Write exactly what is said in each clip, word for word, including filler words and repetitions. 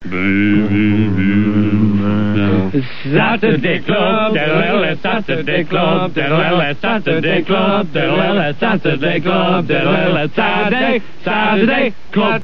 Saturday Club, diddle-ella, Saturday Club, diddle-ella, Saturday Club, diddle-ella, Saturday Club, diddle-ella, Saturday, Saturday Club.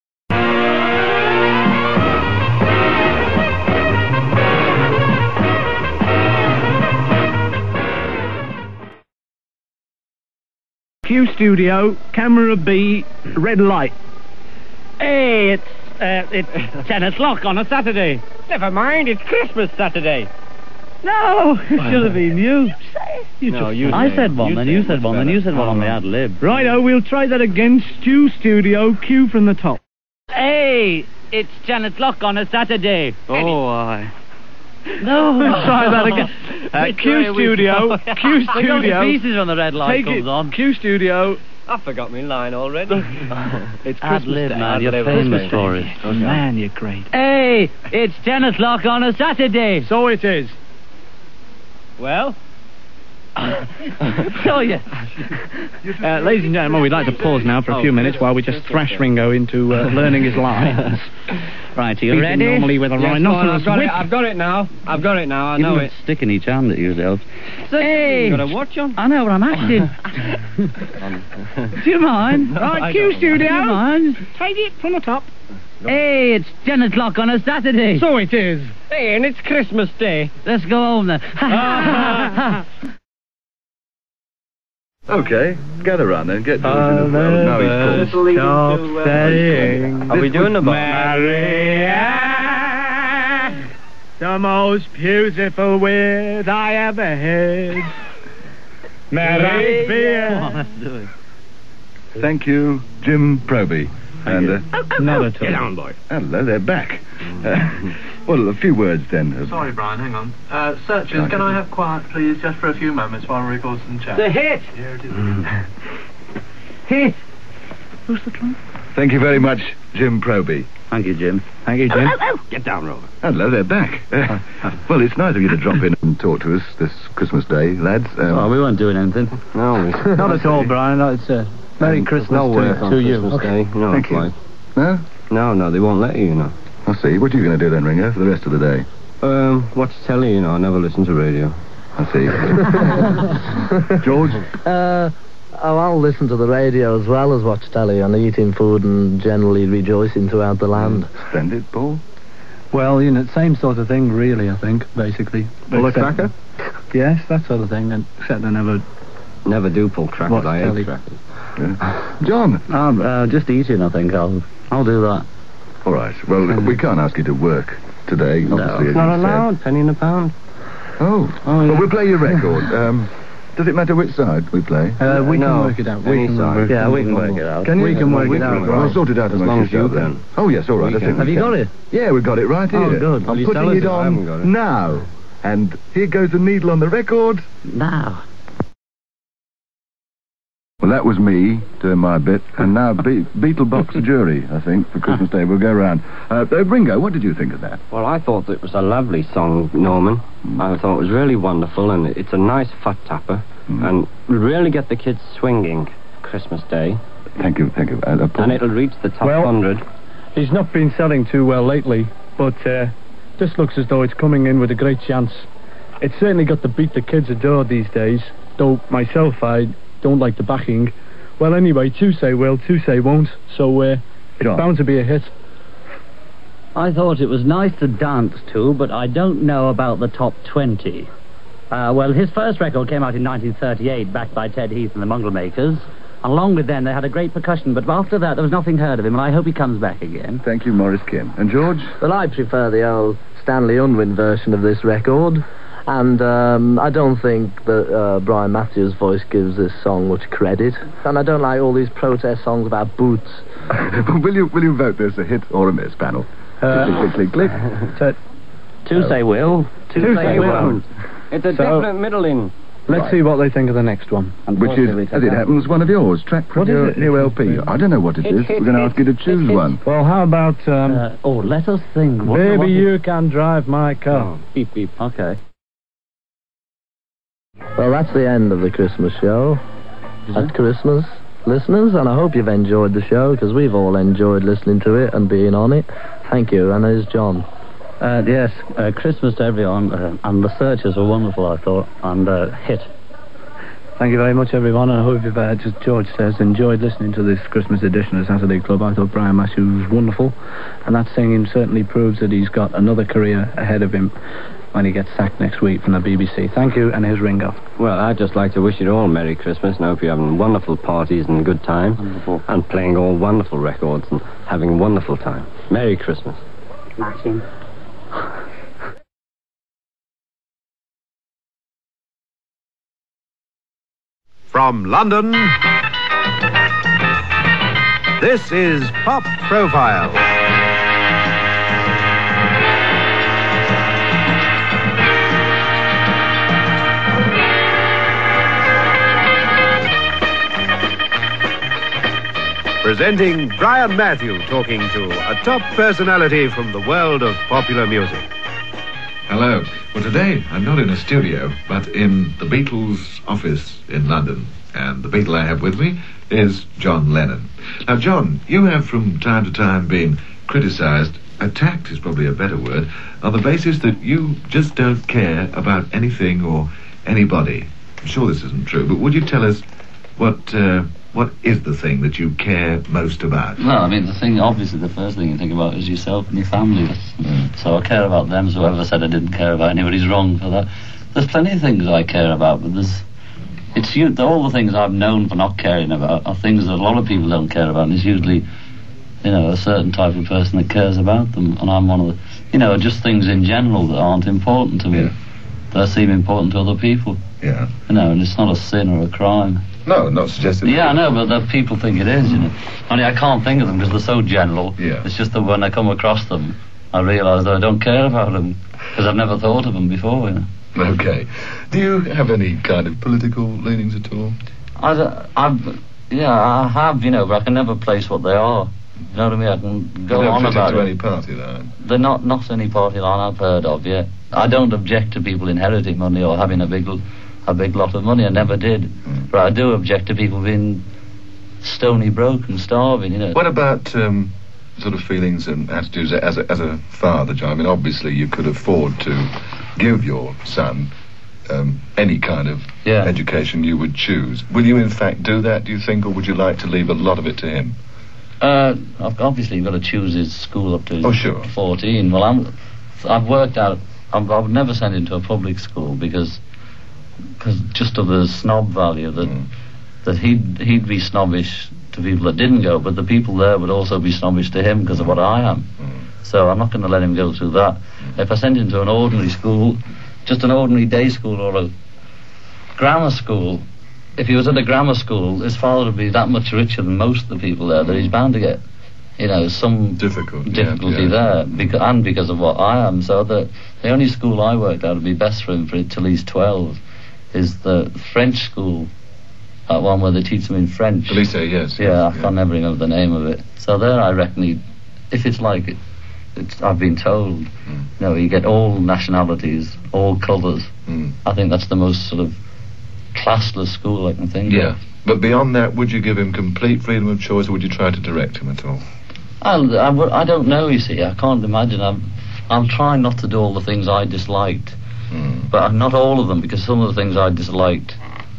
Q Studio, camera B, red light. Hey, it's, uh, it's ten o'clock on a Saturday. Never mind, it's Christmas Saturday. No, it should have been you. You No, just- you I say said it. one, You then say you it said much one, then better. you said one Oh, on the right. ad lib. Righto, we'll try that again. Stu Studio, Q from the top. Hey, it's ten o'clock on a Saturday. Oh, aye. No, let's try that again. Uh, Which way Q are we Studio, going? Q I got the Studio. pieces when the red light Take comes it, on. Q Studio. I forgot my line already. It's Ad Christmas lib, Day. man, Ad you're lib, famous okay. for it. Man, you're great. Hey, it's ten o'clock on a Saturday. So it is. Well, So yeah. Uh, ladies and gentlemen, we'd like to pause now for a few minutes while we just thrash Ringo into uh, learning his lines. Right, are you Beating ready? normally with a yes, go on, rhinoceros I've got whip. it. I've got it now. I've got it now. I You know don't it. stick in each hand at yourself. Hey, you got a watch on? I know, but I'm acting. Do you mind? Right, I Q don't Do you Studio. mind? Take it from the top. Hey, it's ten o'clock on a Saturday. So it is. Hey, and it's Christmas Day. Let's go home then. Okay, gather round then, get George in the world. Now he's called. Are we doing the box? Maria, the most beautiful word I ever heard. Maria. Come on, let's do it. Thank you, Jim Proby. And, uh, Not at all. Get on, boy. hello, they're back. Uh, well, a few words then. of- Sorry, Brian, hang on. Uh, searchers, can I have quiet, please, just for a few moments while we record some chat? The hit. Here it is. Hit. Who's the trump? Thank you very much, Jim Proby. Thank you, Jim. Thank you, Jim. Get down, Rover. Hello, they're back. Uh, well, it's nice of you to drop in and talk to us this Christmas Day, lads. Um, Oh, we weren't doing anything. No, Not at all, Brian. No, it's uh, Merry Christmas no to, work on to you. Christmas Day. No, Thank it's you. like. no? No, no, they won't let you, you know. I see. What are you going to do then, Ringo, for the rest of the day? Um, watch telly, you know. I never listen to radio. I see. George? Uh, oh, I'll listen to the radio as well as watch telly and eating food and generally rejoicing throughout the land. Splendid, Paul? Well, you know, same sort of thing, really, I think, basically. Pull a Except- cracker? Yes, that sort of thing, and except I never... Never do pull crackers. Watch I telly. hate crackers. Yeah. John? Um, uh, just eating, I think. I'll, I'll do that. All right. Well, we can't ask you to work today, obviously. as It's not you said. allowed. Penny in a pound. Oh. Oh, yeah. Well, we'll play your record. Um, does it matter which side we play? Uh, we No, can work it out. We any can side. work Yeah, it we can out. work it out. Can you? We can work we it out, We'll right. sort it out As amongst long as you yourselves then. can. Oh, yes, all right. We I think can. we Have you can. got it? Yeah, we've got it right here. Oh, good. I'm Well, you putting tell us it if I haven't on got it. now. And here goes the needle on the record. Now. Well, that was me doing my bit. And now Be- Beetlebox jury, I think, for Christmas Day. We'll go round. Uh, uh, Ringo, what did you think of that? Well, I thought it was a lovely song, Norman. I thought it was really wonderful, and it's a nice foot tapper, Mm. and will really get the kids swinging Christmas Day, Thank you, thank you. Uh, uh, Paul? and it'll reach the top Well- hundred. He's not been selling too well lately, but uh, this looks as though it's coming in with a great chance. It's certainly got to beat the kids adore these days, though myself, I don't like the backing. Well, anyway, two say will, two say won't, so uh, it's John. bound to be a hit. I thought it was nice to dance to, but I don't know about the top twenty. Uh, well, his first record came out in nineteen thirty-eight, backed by Ted Heath and the Mongrel Makers. Along with them, they had a great percussion, but after that, there was nothing heard of him, and I hope he comes back again. Thank you, Morris Kim. And George? Well, I prefer the old Stanley Unwin version of this record. And um, I don't think that uh, Brian Matthews' voice gives this song much credit. And I don't like all these protest songs about boots. will you will you vote this a hit or a miss, panel? Uh, click, click, click, click. So, Two say will, two, Two say say won't. won't. It's a So- definite middling. let's Right. see what they think of the next one. Which is, as it happens, one of yours. Track from What is your it? new L P. I don't know what it Hit, is. hit, We're going to hit, ask you to choose hit, hit. one. Well, how about, um, Uh, oh, let us think. What, Baby, what- You Can Drive My Car? Oh, beep, beep. Okay. Well, that's the end of the Christmas show. At Christmas, listeners, and I hope you've enjoyed the show, because we've all enjoyed listening to it and being on it. Thank you, and there's John. Uh, yes, uh, Christmas to everyone, uh, and the searches were wonderful, I thought, and uh, hit. Thank you very much, everyone. I hope you've, uh, just George says, enjoyed listening to this Christmas edition of Saturday Club. I thought Brian Matthews was wonderful, and that singing certainly proves that he's got another career ahead of him when he gets sacked next week from the B B C. Thank you, and here's Ringo. Well, I'd just like to wish you all Merry Christmas, and I hope you're having wonderful parties and good time. Wonderful. And playing all wonderful records and having a wonderful time. Merry Christmas. Smashing. From London, this is Pop Profile. Presenting Brian Matthew talking to a top personality from the world of popular music. Hello. Well, today I'm not in a studio, but in the Beatles' office in London. And the Beatle I have with me is John Lennon. Now, John, you have from time to time been criticised, attacked is probably a better word, on the basis that you just don't care about anything or anybody. I'm sure this isn't true, but would you tell us what uh, what is the thing that you care most about? Well, I mean, the thing, obviously, the first thing you think about is yourself and your family. Mm. So I care about them, so whoever said I didn't care about anybody's wrong for that. There's plenty of things I care about, but there's... It's you, all the things I've known for not caring about are things that a lot of people don't care about, and it's usually, you know, a certain type of person that cares about them, and I'm one of the... You know, just things in general that aren't important to me, Yeah. that seem important to other people. Yeah. You know, and it's not a sin or a crime. No, not suggested. Yeah, I know, but the people think it is, you know. Only I can't think of them because they're so general. Yeah. It's just that when I come across them, I realise that I don't care about them because I've never thought of them before, you know. Okay. Do you have any kind of political leanings at all? I, d- I've, yeah, I have, you know, but I can never place what they are. You know what I mean? I can go you don't on fit about into it. any party line? They're not, not any party line I've heard of yet. I don't object to people inheriting money or having a big, a big lot of money. I never did. Mm. But I do object to people being stony broke and starving, you know. What about um, sort of feelings and attitudes as a, as a father, John? I mean, obviously you could afford to give your son um, any kind of yeah. education you would choose. Will you in fact do that, do you think, or would you like to leave a lot of it to him? Uh, obviously you've got to choose his school up to oh, sure. fourteen. Well, I'm, I've worked out, I'm, I would never send him to a public school because cause just of the snob value that mm. that he'd, he'd be snobbish to people that didn't go, but the people there would also be snobbish to him because of what I am. Mm. So I'm not going to let him go through that. Mm. If I send him to an ordinary school, just an ordinary day school or a grammar school, if he was at a grammar school, his father would be that much richer than most of the people there that he's bound to get, you know, some Difficult, difficulty yeah, yeah. there, because, and because of what I am. So the the only school I worked out would be best for him for till he's twelve is the French school, that one where they teach them in French. The lycée, yes. Yeah, yes, I can't never remember the name of it. So there I reckon he, if it's like it, it's, I've been told, mm. you know, you get all nationalities, all colours. Mm. I think that's the most sort of classless school I can think yeah. of. But beyond that, would you give him complete freedom of choice, or would you try to direct him at all? I'll, I, w- I don't know, you see. I can't imagine. I'm, I'm trying not to do all the things I disliked. Mm. But not all of them, because some of the things I disliked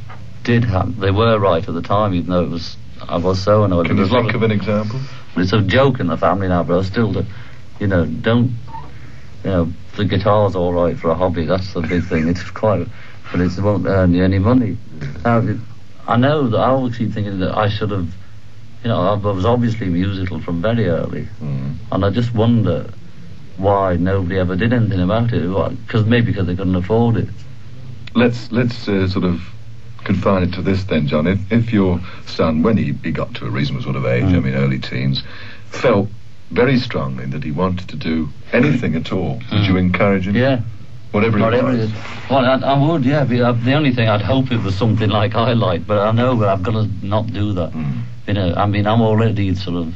did happen. They were right at the time, even though it was I was so annoyed. Can you think of, of an example? It's a joke in the family now, but I still, do, you know, don't, you know, the guitar's all right for a hobby. That's the big thing. It's quite, but it won't earn you any money. Now, it, I know that I always keep thinking that I should have, you know, I was obviously musical from very early, mm. and I just wonder why nobody ever did anything about it. Because maybe because they couldn't afford it. Let's let's uh, sort of confine it to this then, John. If if your son, when he, he got to a reasonable sort of age, mm. I mean early teens, felt very strongly that he wanted to do anything at all, mm. would you encourage him? Yeah. Whatever it Whatever was. it is. Well, I, I would, yeah. But, uh, the only thing I'd hope it was something like I like, but I know, but I've got to not do that. Mm. You know, I mean, I'm already sort of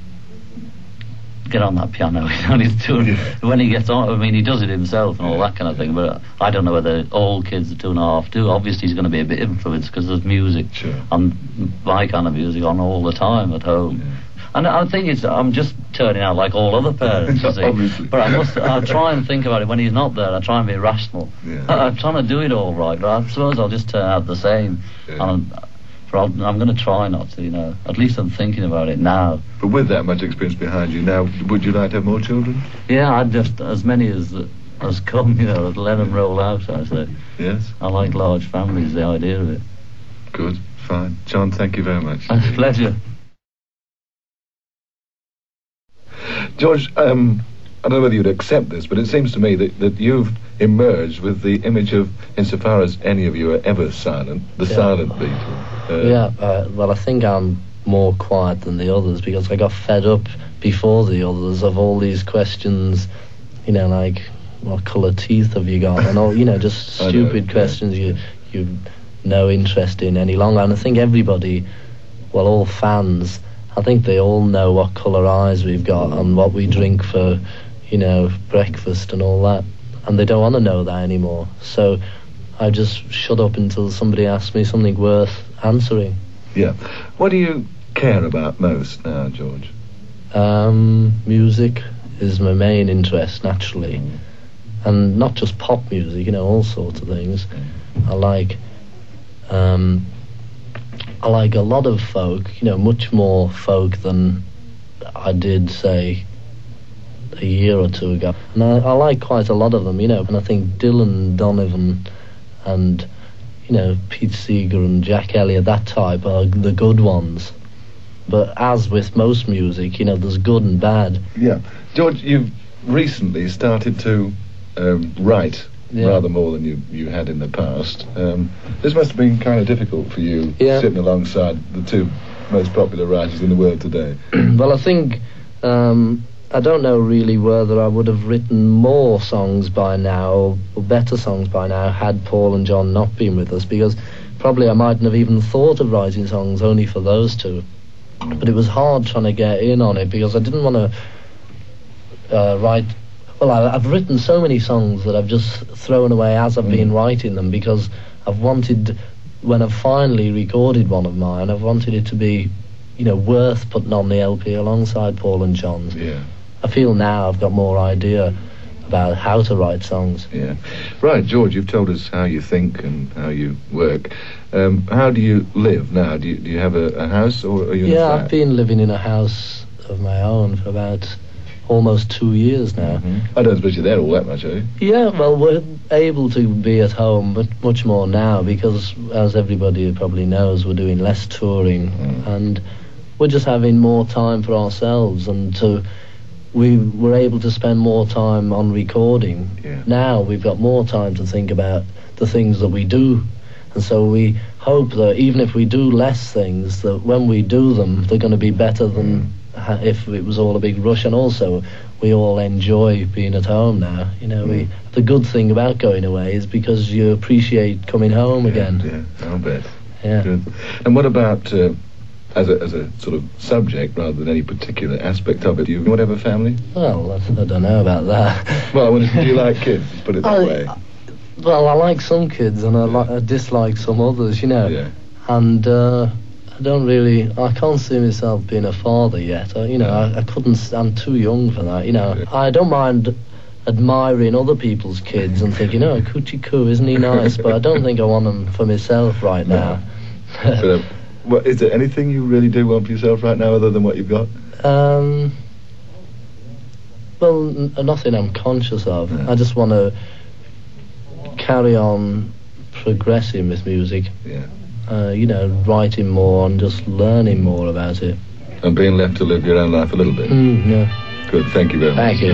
get on that piano. You know, he's doing, yeah. When he gets on, I mean, he does it himself and all yeah. that kind of thing. But uh, I don't know whether all kids at two and a half do. Obviously, he's going to be a bit influenced because there's music sure. on my kind of music on all the time at home. Yeah. And I think it's, I'm just turning out like all other parents, you see. Obviously. But I must, I try and think about it when he's not there. I try and be rational. Yeah. I, I'm trying to do it all right, but I suppose I'll just turn out the same. Yeah. And I'm, for, I'm going to try not to, you know. At least I'm thinking about it now. But with that much experience behind you now, would you like to have more children? Yeah, I'd just, as many as as come, you know, let them roll out, I say. Yes. I like large families, the idea of it. Good, fine. John, thank you very much. It's a pleasure. George, um, I don't know whether you'd accept this, but it seems to me that, that you've emerged with the image of, insofar as any of you are ever silent, the Yeah. silent Beatle. Uh, Yeah, uh, well, I think I'm more quiet than the others because I got fed up before the others of all these questions, you know, like, what colour teeth have you got? And all, you know, just I know, stupid yeah. questions you you no interest in any longer. And I think everybody, well, all fans, I think they all know what colour eyes we've got and what we drink for, you know, breakfast and all that. And they don't want to know that anymore. So I just shut up until somebody asks me something worth answering. Yeah. What do you care about most now, George? Um, music is my main interest, naturally. And not just pop music, you know, all sorts of things. I like... Um, I like a lot of folk, you know, much more folk than I did, say, a year or two ago. And I, I like quite a lot of them, you know, and I think Dylan, Donovan, and, you know, Pete Seeger and Jack Elliott, that type, are the good ones. But as with most music, you know, there's good and bad. Yeah. George, you've recently started to um, write Yeah. rather more than you, you had in the past. Um, this must have been kind of difficult for you, Yeah. sitting alongside the two most popular writers in the world today. Well, I think, um, I don't know really whether I would have written more songs by now, or, or better songs by now, had Paul and John not been with us, because probably I mightn't have even thought of writing songs only for those two. But it was hard trying to get in on it, because I didn't want to uh, write... Well, I, I've written so many songs that I've just thrown away as I've Mm. been writing them, because I've wanted, when I've finally recorded one of mine, I've wanted it to be, you know, worth putting on the L P alongside Paul and John's. Yeah. I feel now I've got more idea about how to write songs. Yeah. Right, George, you've told us how you think and how you work. Um, how do you live now? Do you, do you have a, a house, or are you in a Yeah, flat? I've been living in a house of my own for about almost two years now. I don't suppose you're there all that much, are you? Yeah, well, we're able to be at home, but much more now, because, as everybody probably knows, we're doing less touring, Mm. and we're just having more time for ourselves, and to we were able to spend more time on recording. Yeah. Now we've got more time to think about the things that we do, and so we hope that even if we do less things, that when we do them, they're going to be better than ha- if it was all a big rush. And also, we all enjoy being at home now. You know, we the good thing about going away is because you appreciate coming home again. Yeah, I'll bet. Yeah. Good. And what about, uh, as a as a sort of subject rather than any particular aspect of it, do you want to have a family? Well, I, I don't know about that. Well, I wonder, do you like kids? Put it that I- way. Well, I like some kids and I, li- I dislike some others, you know. Yeah. And uh, I don't really, I can't see myself being a father yet. I, you know, I, I couldn't, s- I'm too young for that, you know. Yeah. I don't mind admiring other people's kids and thinking, oh, coochie coo, isn't he nice? But I don't think I want them for myself right now. But, um, what, is there anything you really do want for yourself right now other than what you've got? Um, well, n- nothing I'm conscious of. Yeah. I just want to carry on progressing with music. Yeah. Uh, you know, writing more and just learning more about it. And being left to live your own life a little bit. Mm, yeah. Good, thank you very much. Thank you.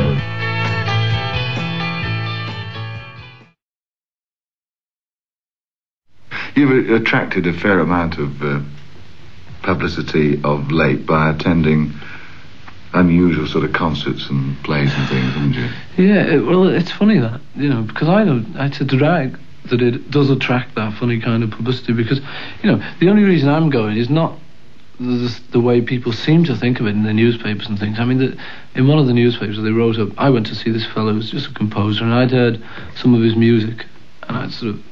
You've uh, attracted a fair amount of uh, publicity of late by attending unusual sort of concerts and plays and things, haven't you? Yeah, it, well, it's funny that, you know, because I know it's a drag that it does attract that funny kind of publicity, because, you know, the only reason I'm going is not the, the way people seem to think of it in the newspapers and things. I mean, the, in one of the newspapers they wrote up, I went to see this fellow who was just a composer, and I'd heard some of his music, and I'd sort of,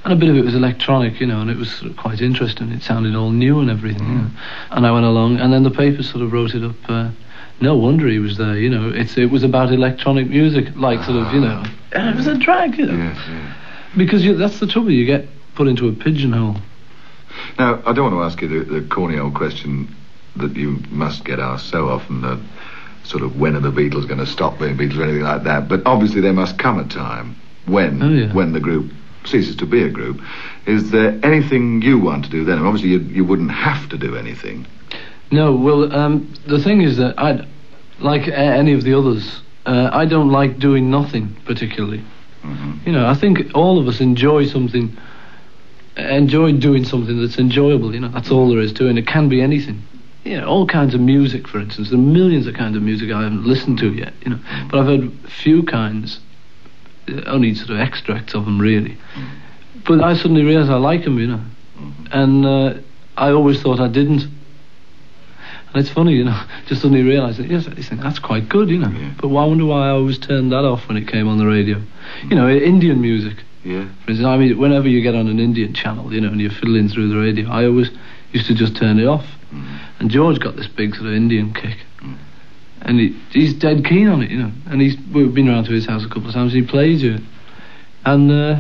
and a bit of it was electronic, you know, and it was sort of quite interesting. It sounded all new and everything, you know. And I went along, and then the paper sort of wrote it up. Uh, no wonder he was there, you know. It's it was about electronic music, like sort of, you know. And it was a drag, you know. Yes, yes. Because you, that's the trouble, you get put into a pigeonhole. Now, I don't want to ask you the, the corny old question that you must get asked so often, that sort of when are the Beatles going to stop being Beatles or anything like that, but obviously there must come a time when oh, yeah. when the group ceases to be a group. Is there anything you want to do then? Obviously you, you wouldn't have to do anything. No, well, um, the thing is that I'd, like a- any of the others, uh, I don't like doing nothing particularly. Mm-hmm. You know, I think all of us enjoy something, enjoy doing something that's enjoyable, you know, that's all there is to it, and it can be anything. You know, all kinds of music, for instance. There are millions of kinds of music I haven't listened to yet, you know, but I've heard few kinds, uh, only sort of extracts of them, really. But I suddenly realised I like them, you know, and uh, I always thought I didn't. And it's funny, you know, just suddenly realised that, yes, I think that's quite good, you know. Yeah. But I wonder why I always turned that off when it came on the radio. You know, Indian music. Yeah. For instance, I mean, whenever you get on an Indian channel, you know, and you're fiddling through the radio, I always used to just turn it off. Mm. And George got this big sort of Indian kick. Mm. And he, he's dead keen on it, you know. And he's we've been around to his house a couple of times, and he plays it. And, uh,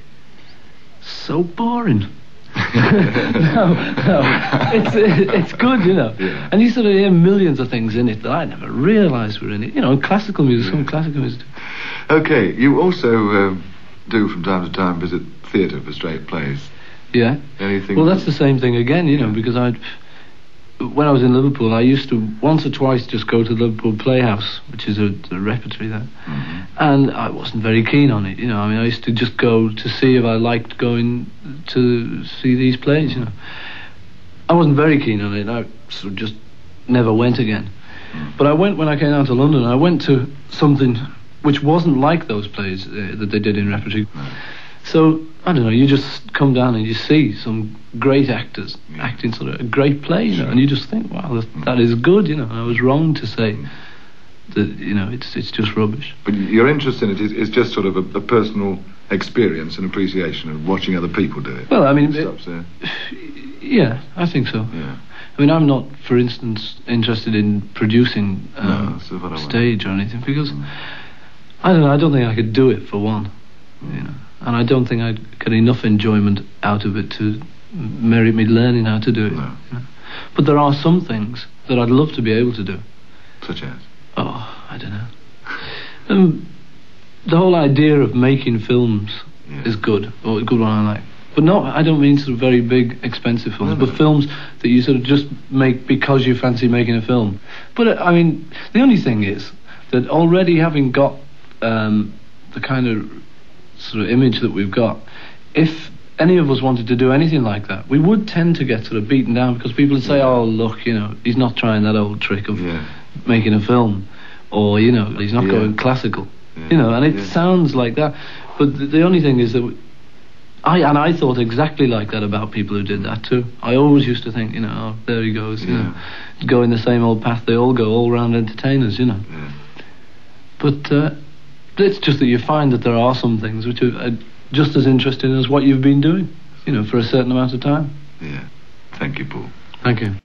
so boring. no, no, it's it's good, you know. Yeah. And you sort of hear millions of things in it that I never realised were in it. You know, classical music, Yeah. some classical music. Okay, you also um, do from time to time visit theatre for straight plays. Yeah. Anything? Well, that's the same thing again, you know, because I, when I was in Liverpool, I used to once or twice just go to the Liverpool Playhouse, which is a, a repertory there, Mm-hmm. and I wasn't very keen on it, you know. I mean, I used to just go to see if I liked going to see these plays, you know. I wasn't very keen on it. I sort of just never went again. Mm. But I went when I came down to London. I went to something which wasn't like those plays uh, that they did in repertory. Right. So, I don't know, you just come down and you see some great actors Yeah. acting sort of a great play, you know, Sure. and you just think, wow, that, that is good, you know. And I was wrong to say Mm. that, you know, it's it's just rubbish. But your interest in it is, is just sort of a, a personal experience and appreciation of watching other people do it. Well, I mean, It it- stops there. Yeah, I think so. Yeah. I mean, I'm not, for instance, interested in producing No, um, that's what I want. stage or anything, because Mm. I don't know, I don't think I could do it, for one, Mm. you know. And I don't think I'd get enough enjoyment out of it to merit me learning how to do it. No. You know? But there are some things that I'd love to be able to do. Such as? Oh, I don't know. Um, the whole idea of making films Yeah. is good, or a good one I like. But no, I don't mean sort of very big, expensive films, No, but no. films that you sort of just make because you fancy making a film. But, uh, I mean, the only thing is that already having got um, the kind of sort of image that we've got, if any of us wanted to do anything like that, we would tend to get sort of beaten down, because people would say, Yeah. oh, look, you know, he's not trying that old trick of Yeah. making a film, or, you know, he's not Yeah. going classical, Yeah. you know, and it Yeah. sounds like that. But the, the only thing is that we, I and I thought exactly like that about people who did that too. I always used to think, you know, oh, there he goes, you Yeah. know, going the same old path they all go, all round entertainers, you know. Yeah. But uh, it's just that you find that there are some things which are uh, just as interesting as what you've been doing, you know, for a certain amount of time. Yeah. Thank you, Paul. Thank you.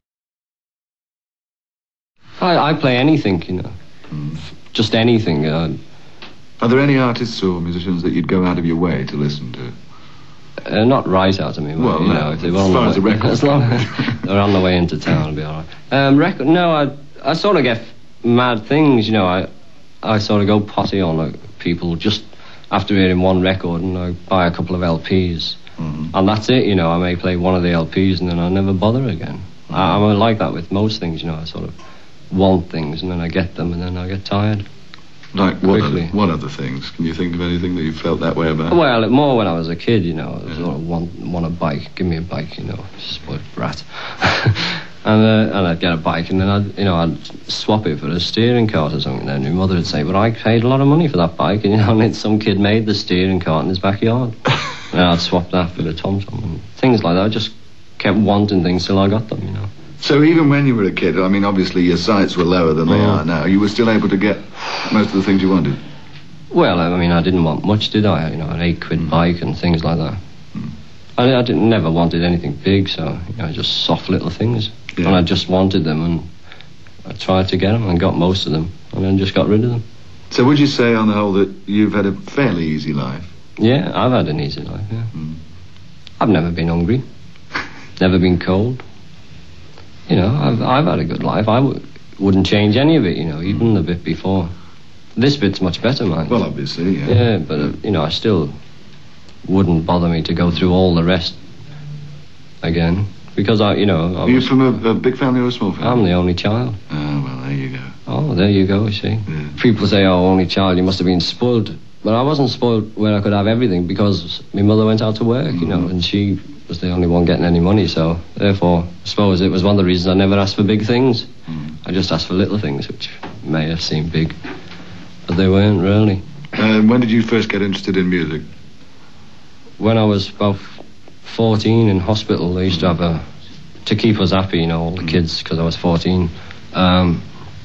I, I play anything, you know, Mm. just anything. Uh, Are there any artists or musicians that you'd go out of your way to listen to? uh, not right out of me, but, Well, you no, know, if they as were on far the as the way, record's as long concerned. as they're on the way into town, it'll be all right. Um, record? No, I I sort of get mad things, you know. I I sort of go potty on like, people just after hearing one record, and I buy a couple of L Ps, Mhm. and that's it, you know. I may play one of the L Ps and then I never bother again. I, I'm like that with most things, you know. I sort of want things and then I get them and then I get tired. Like what other, Quickly. what other things? Can you think of anything that you felt that way about? Well, more when I was a kid, you know. I was Yeah. sort of want, want a bike. Give me a bike, you know. Spoiled brat. and uh, and I'd get a bike, and then I'd, you know, I'd swap it for a steering cart or something. And then my mother would say, "But I paid a lot of money for that bike," and you know, and then some kid made the steering cart in his backyard. And I'd swap that for the TomTom and things like that. I just kept wanting things till I got them, you know. So even when you were a kid, I mean, obviously your sights were lower than they Oh. are now. You were still able to get most of the things you wanted. Well, I mean, I didn't want much, did I? You know, an eight quid bike and things like that. Mm. I, I didn't, never wanted anything big, so, you know, just soft little things. Yeah. And I just wanted them, and I tried to get them and got most of them, and then just got rid of them. So would you say, on the whole, that you've had a fairly easy life? Yeah, I've had an easy life, yeah. Mm. I've never been hungry, never been cold. You know, I've, I've had a good life. I w- wouldn't change any of it, you know, even the bit before. This bit's much better, mind. Well, obviously, yeah. Yeah, but, uh, you know, I still wouldn't bother me to go through all the rest again. Because, I, you know... I Are you was, from a, a big family or a small family? I'm the only child. Oh, well, there you go. Oh, there you go, you see. Yeah. People say, oh, only child, you must have been spoiled. But I wasn't spoiled where I could have everything because my mother went out to work, mm-hmm. you know, and she was the only one getting any money, so therefore, I suppose it was one of the reasons I never asked for big things. Mm. I just asked for little things, which may have seemed big, but they weren't really. And uh, when did you first get interested in music? When I was about fourteen in hospital, they used to have a, to keep us happy, you know, all the kids, because I was fourteen, um,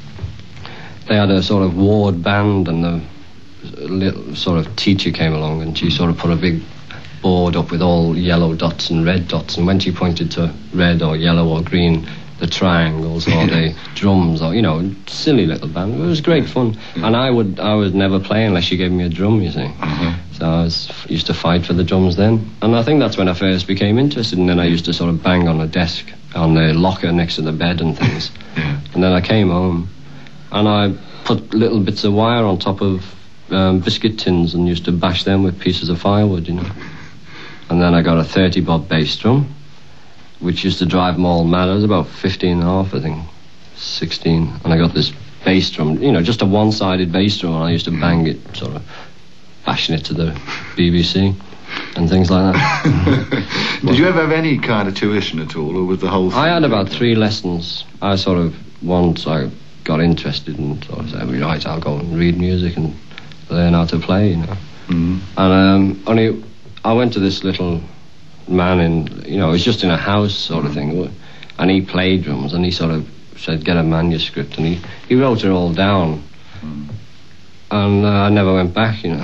they had a sort of ward band, and the little sort of teacher came along, and she sort of put a big board up with all yellow dots and red dots, and when she pointed to red or yellow or green, the triangles or the drums, or, you know, silly little band. It was great fun. And I would I would never play unless she gave me a drum, you see. Mm-hmm. So I was, used to fight for the drums then. And I think that's when I first became interested, and then I used to sort of bang on the desk, on the locker next to the bed and things. Yeah. And then I came home, and I put little bits of wire on top of um, biscuit tins and used to bash them with pieces of firewood, you know. And then I got a thirty bob bass drum, which used to drive them all mad. I was about fifteen and a half, I think, sixteen. And I got this bass drum, you know, just a one-sided bass drum, and I used to bang it, sort of bashing it to the B B C and things like that. Did you ever have any kind of tuition at all, or was the whole thing... I had about three lessons. I sort of, once I got interested and sort of said, right, I'll go and read music and learn how to play, you know. Mm-hmm. And um, only... I went to this little man in, you know, it was just in a house sort of thing, and he played drums, and he sort of said, get a manuscript, and he, he wrote it all down. Mm. And uh, I never went back, you know.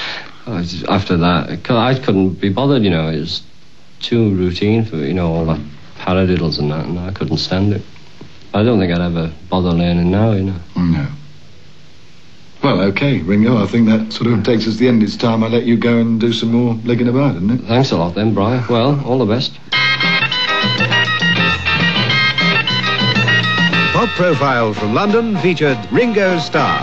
After that, I couldn't be bothered, you know, it was too routine for, you know, all that paradiddles and that, and I couldn't stand it. I don't think I'd ever bother learning now, you know. No. Well, OK, Ringo, I think that sort of takes us to the end. It's time I let you go and do some more legging about, isn't it? Thanks a lot then, Brian. Well, all the best. Pop Profile from London featured Ringo Starr.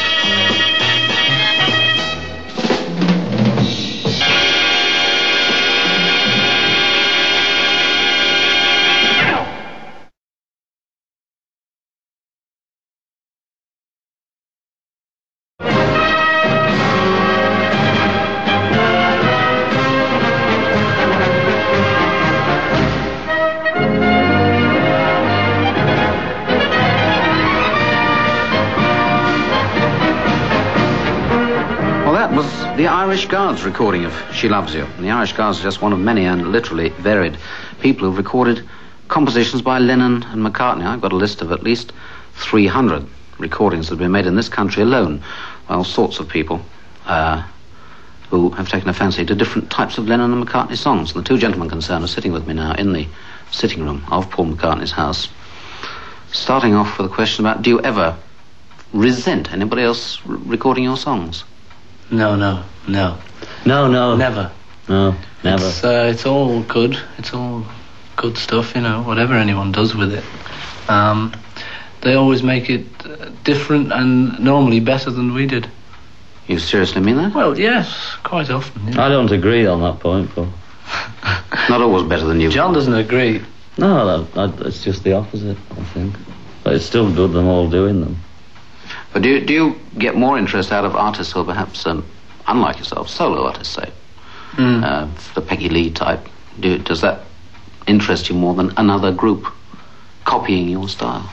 The Irish Guards recording of She Loves You. And the Irish Guards are just one of many and literally varied people who've recorded compositions by Lennon and McCartney. I've got a list of at least three hundred recordings that have been made in this country alone by all sorts of people uh, who have taken a fancy to different types of Lennon and McCartney songs. And the two gentlemen concerned are sitting with me now in the sitting room of Paul McCartney's house. Starting off with a question about, do you ever resent anybody else r- recording your songs? No, no, no. No, no. Never. No, never. It's, uh, it's all good. It's all good stuff, you know, whatever anyone does with it. Um, they always make it uh, different and normally better than we did. You seriously mean that? Well, yes, quite often. Yeah. I don't agree on that point, Paul. Not always better than you. John doesn't agree. No, that, that, it's just the opposite, I think. But it's still good them all doing them. But do you, do you get more interest out of artists who are perhaps, um, unlike yourself, solo artists, say, mm. uh, the Peggy Lee type? Do, does that interest you more than another group copying your style?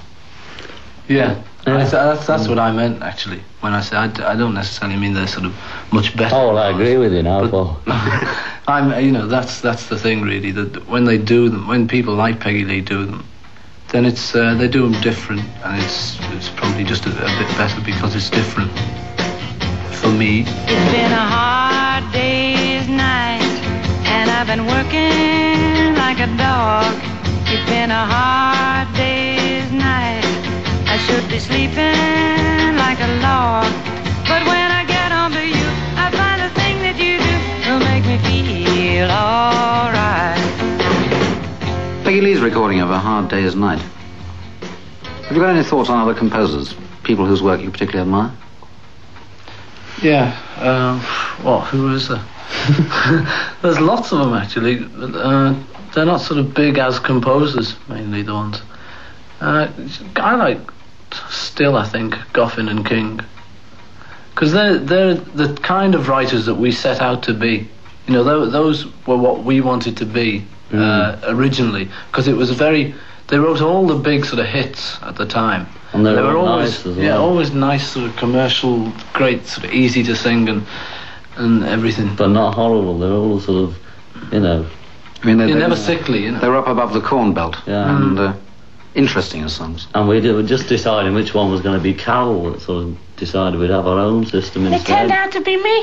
Yeah, yeah. I, that's, that's what I meant, actually, when I say I, d- I don't necessarily mean they're sort of much better. Oh, well, I agree with you now, Paul. I'm, you know, that's that's the thing, really, that when they do them, when people like Peggy Lee do them, then it's uh, they do them different, and it's it's probably just a, a bit better because it's different for me. It's been a hard day's night, and I I've been working like a dog. It's been a hard day's night. I should be sleeping like a log. But when I get home to you, I find the thing that you do will make me feel alright. Peggy Lee's recording of A Hard Day's Night. Have you got any thoughts on other composers, people whose work you particularly admire? Yeah, um, what, who is there? There's lots of them, actually. Uh, they're not sort of big as composers, mainly the ones. Uh, I like, still, I think, Goffin and King. Because they're, they're the kind of writers that we set out to be. You know, those, those were what we wanted to be uh, mm. originally. Because it was a very... They wrote all the big sort of hits at the time. And they, they were always, nice as well. Yeah, always nice, sort of commercial, great, sort of easy to sing and and everything. But not horrible. They're all sort of, you know. I mean, they, You're they, never sickly, you know. They were up above the corn belt. Yeah. And uh, interesting as songs. And we were just deciding which one was going to be Carol. That sort of decided we'd have our own system instead. It turned out to be me.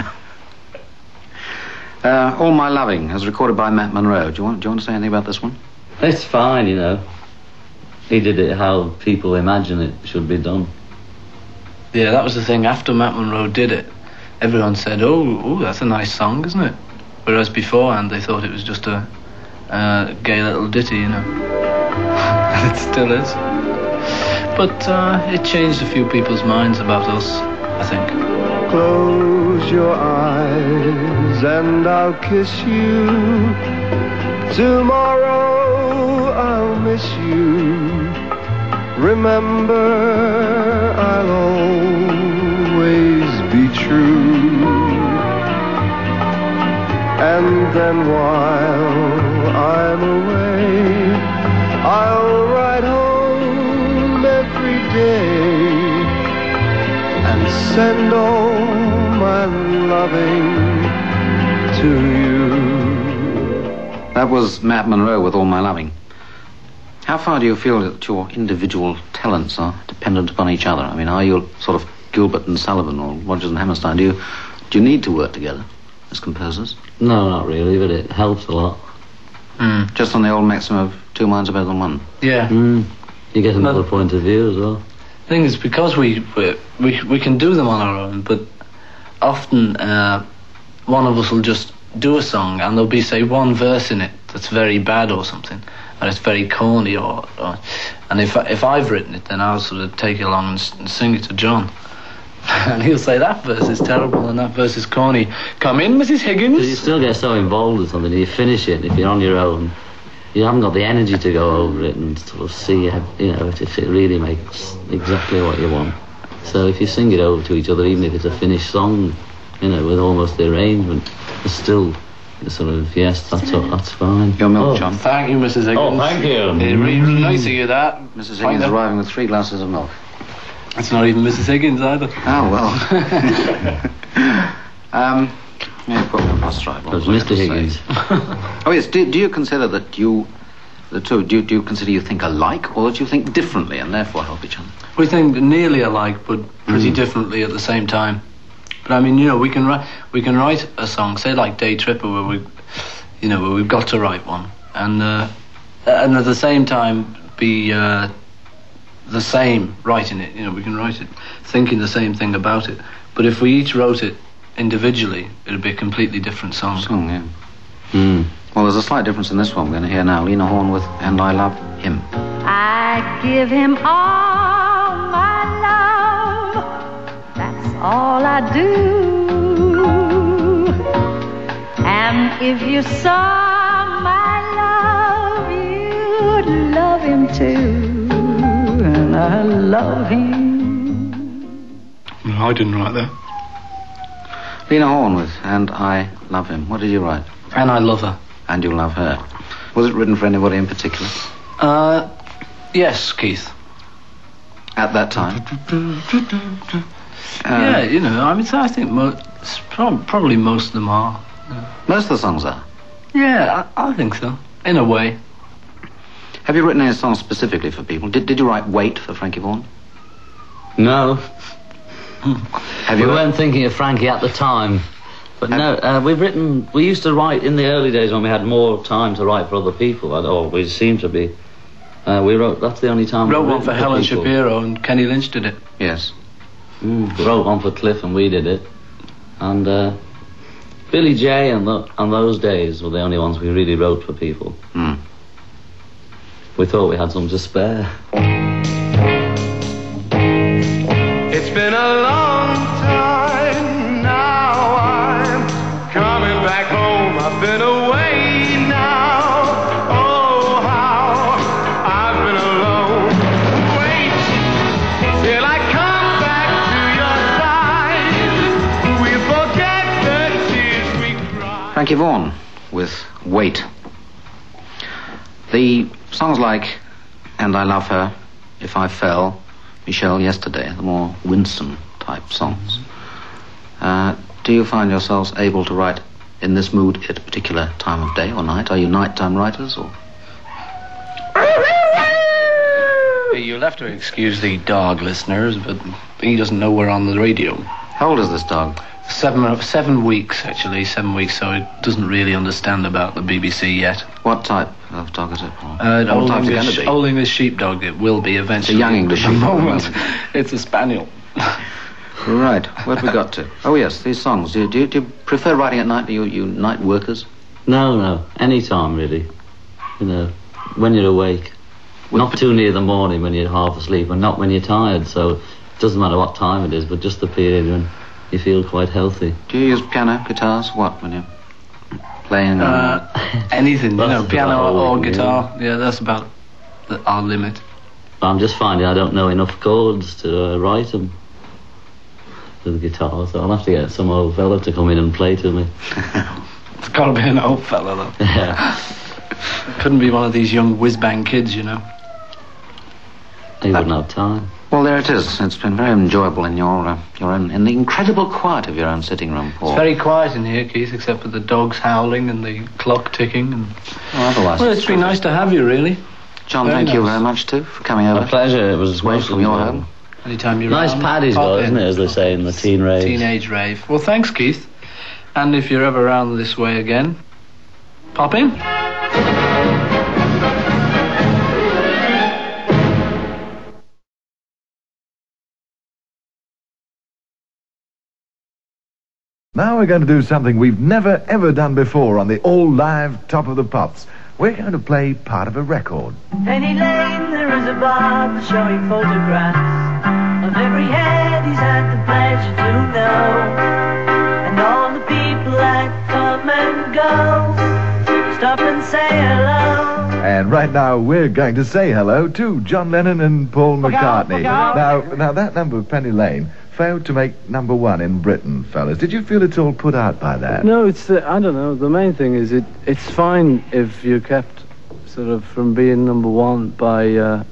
uh, All My Loving, as recorded by Matt Monro. Do you want? Do you want to say anything about this one? It's fine, you know. He did it how people imagine it should be done. Yeah, that was the thing. After Matt Monro did it, everyone said, oh, oh, that's a nice song, isn't it? Whereas beforehand, they thought it was just a uh, gay little ditty, you know. And it still is. But uh, it changed a few people's minds about us, I think. Close your eyes and I'll kiss you. Tomorrow I'll miss you. Remember, I'll always be true. And then while I'm away, I'll ride home every day and send all my loving to you. That was Matt Monro with All My Loving. How far do you feel that your individual talents are dependent upon each other? I mean, are you sort of Gilbert and Sullivan or Rodgers and Hammerstein? Do you, do you need to work together as composers? No, not really, but it helps a lot. Mm. Just on the old maxim of two minds are better than one. Yeah. Mm. You get another point of view as well. The thing is, because we we we can do them on our own, but often uh, one of us will just do a song and there'll be, say, one verse in it that's very bad or something, and it's very corny, or, or and if if I've written it, then I'll sort of take it along and, s- and sing it to John, and he'll say that verse is terrible and that verse is corny. Come in, Missus Higgins. Because you still get so involved with something. You finish it, if you're on your own, you haven't got the energy to go over it and sort of see, you know, if it really makes exactly what you want. So if you sing it over to each other, even if it's a finished song, you know, with almost the arrangement, it's still sort of, yes, that's that's fine. Your milk, oh, John. Thank you, Missus Higgins. Oh, thank you. It's really, really nice to hear that. Missus Higgins arriving with three glasses of milk. It's not even Missus Higgins either. Oh, well. um, yeah, put me across right. It was Mister Higgins. Oh, yes, do, do you consider that you, the two, do you, do you consider you think alike, or that you think differently and therefore help each other? We think nearly alike, but pretty Mm. differently at the same time. But I mean, you know, we can write we can write a song, say like Day Tripper, where we, you know, where we've got to write one, and uh, and at the same time be uh, the same writing it. You know, we can write it thinking the same thing about it. But if we each wrote it individually, it'd be a completely different song. Song, yeah. Mm. Well, there's a slight difference in this one. We're going to hear now Lena Horne with And I Love Him. I give him all my love. That's all I do. And if you saw my love, you'd love him too. And I love him. No, I didn't write that. Lena Horne with And I Love Him. What did you write? And I love her. And you love her. Was it written for anybody in particular? Uh, yes, Keith. At that time? Uh, yeah, you know, I mean, I think mo- prob- probably most of them are. Yeah. Most of the songs are? Yeah, I, I think so. In a way. Have you written any songs specifically for people? Did Did you write Wait for Frankie Vaughan? No. Have you? We weren't thinking of Frankie at the time. But no, uh, we've written... We used to write in the early days when we had more time to write for other people. Or we seem to be. Uh, we wrote... That's the only time we wrote wrote one for Helen people. Shapiro and Kenny Lynch did it. Yes. Mm, we wrote one for Cliff and we did it. And uh, Billy J and, the, and those days were the only ones we really wrote for people. Mm. We thought we had some to spare. It's been a long time now. I'm coming back home. I've been away now. Oh, how I've been alone. Wait till I come back to your side. We forget the tears we cried. Frankie Vaughan with Wait. The songs like And I Love Her, If I Fell, Michelle Yesterday, the more winsome type songs. Uh, do you find yourselves able to write in this mood at a particular time of day or night? Are you nighttime writers or? You'll have to excuse the dog, listeners, but he doesn't know we're on the radio. How old is this dog? Seven, seven weeks, actually, seven weeks, so it doesn't really understand about the B B C yet. What type of dog is it? Uh, What old, type's it English, going to be? old English sheepdog, it will be eventually. It's a young English At the sheepdog, moment, isn't it's a spaniel. Right, what have we got to? Oh yes, these songs. Do you, do you, do you prefer writing at night? Are you, you night workers? No, no. Any time, really. You know, when you're awake. Not too near the morning when you're half asleep, and not when you're tired, so it doesn't matter what time it is, but just the period when you feel quite healthy. Do you use piano, guitars, what, when you're playing? Uh, anything, you know, That's piano about all or we can guitar. Yeah, that's about the, our limit. I'm just finding I don't know enough chords to uh, write them for the guitar, so I'll have to get some old fella to come in and play to me. It's got to be an old fella, though. Yeah. Couldn't be one of these young whiz-bang kids, you know. He wouldn't have time. Well, there it is. It's been very enjoyable in your uh, your own, in the incredible quiet of your own sitting room, Paul. It's very quiet in here, Keith, except for the dogs howling and the clock ticking. And Well, otherwise, well, it's been nice to have you, really. John, Very thank you nice. very much too for coming over. A pleasure. It was Away most from your enjoyable. home. Anytime you're Nice around, paddies, pop though, in. isn't it, as they say in the teen rave? Teenage rave. Well, thanks, Keith. And if you're ever around this way again, pop in. Now we're going to do something we've never ever done before on the all live Top of the Pops. We're going to play part of a record. Penny Lane, there is a bar showing photographs of every head he's had the pleasure to know, and all the people that come and go. Stop and say hello. And right now we're going to say hello to John Lennon and Paul Look out, McCartney. look out. Now, now that number of Penny Lane failed to make number one in Britain, fellas. Did you feel at all put out by that? No, it's, uh, I don't know, the main thing is it. it's fine if you're kept sort of from being number one by uh,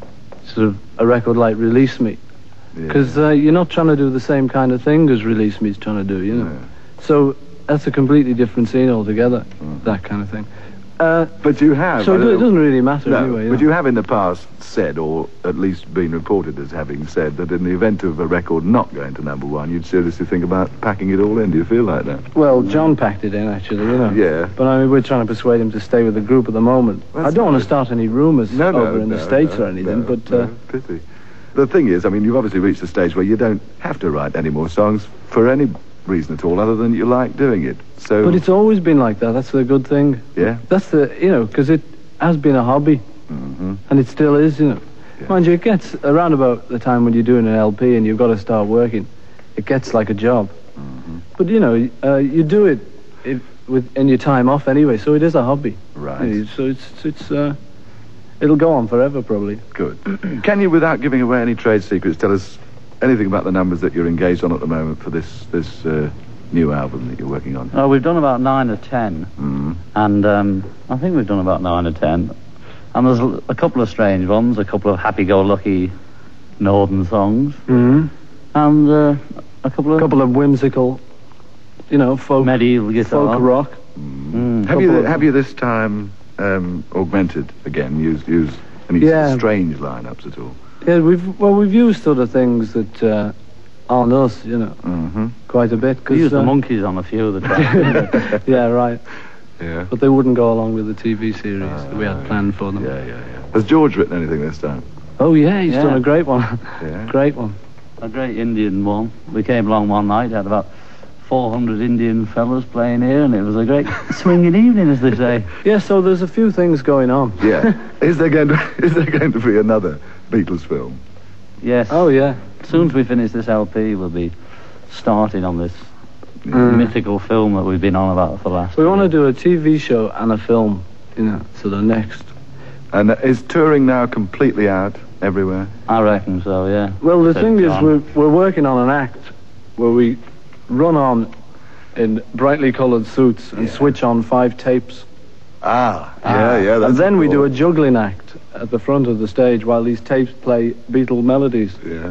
sort of a record like Release Me. Because uh, you're not trying to do the same kind of thing as Release Me is trying to do, you know. So that's a completely different scene altogether, that kind of thing. Uh, but you have. So I it, don't it know- doesn't really matter No, anyway. but know. you have in the past said, or at least been reported as having said, that in the event of a record not going to number one, you'd seriously think about packing it all in. Do you feel like that? Well, John packed it in, actually, you know. Yeah. But I mean, we're trying to persuade him to stay with the group at the moment. That's I don't want good. to start any rumours No, no, over in no, the States no, or anything, no, but... Uh, no, pity. The thing is, I mean, you've obviously reached a stage where you don't have to write any more songs for any reason at all other than you like doing it. So. But it's always been like that. That's the good thing. Yeah. That's the, you know, because it has been a hobby. Mm-hmm. And it still is, you know. Mind you, it gets around about the time when you're doing an L P and you've got to start working. It gets like a job. Mm-hmm. But, you know, uh, you do it if, with in your time off anyway, so it is a hobby. Right. You know, so it's, it's uh, it'll go on forever, probably. Good. Can you, without giving away any trade secrets, tell us anything about the numbers that you're engaged on at the moment for this this uh, new album that you're working on? Oh, we've done about nine or ten. Mm. And um, I think we've done about nine or ten. And there's l- a couple of strange ones, a couple of happy-go-lucky northern songs, Mm-hmm. and uh, a couple of... A couple of whimsical, you know, folk... medieval guitar. folk rock. Mm. Have you Couple of- have you this time um, augmented again? Used used any Yeah. strange lineups at all? Yeah, we've well, we've used sort of things that uh, on us, you know, Mm-hmm. quite a bit. We used uh, the monkeys on a few of the tracks. yeah, right. Yeah. But they wouldn't go along with the T V series that we had planned for them. Yeah, yeah, yeah. Has George written anything this time? Oh yeah, he's Yeah. done a great one. Yeah. Great one. A great Indian one. We came along one night, had about four hundred Indian fellas playing here, and it was a great swinging evening, as they say. Yeah, so there's a few things going on. Yeah. Is there going to is there going to be another Beatles film? Yes. Oh yeah. As soon as we finish this L P, we'll be starting on this Mm. mythical film that we've been on about for the last We want to do a T V show and a film, you know, so the next. And is touring now completely out everywhere? I reckon so, yeah. Well, the Said thing is, John. we're, we're working on an act where we run on in brightly coloured suits and switch on five tapes. Ah, yeah, yeah. That's and then we cool. do a juggling act at the front of the stage while these tapes play Beatle melodies. Yeah.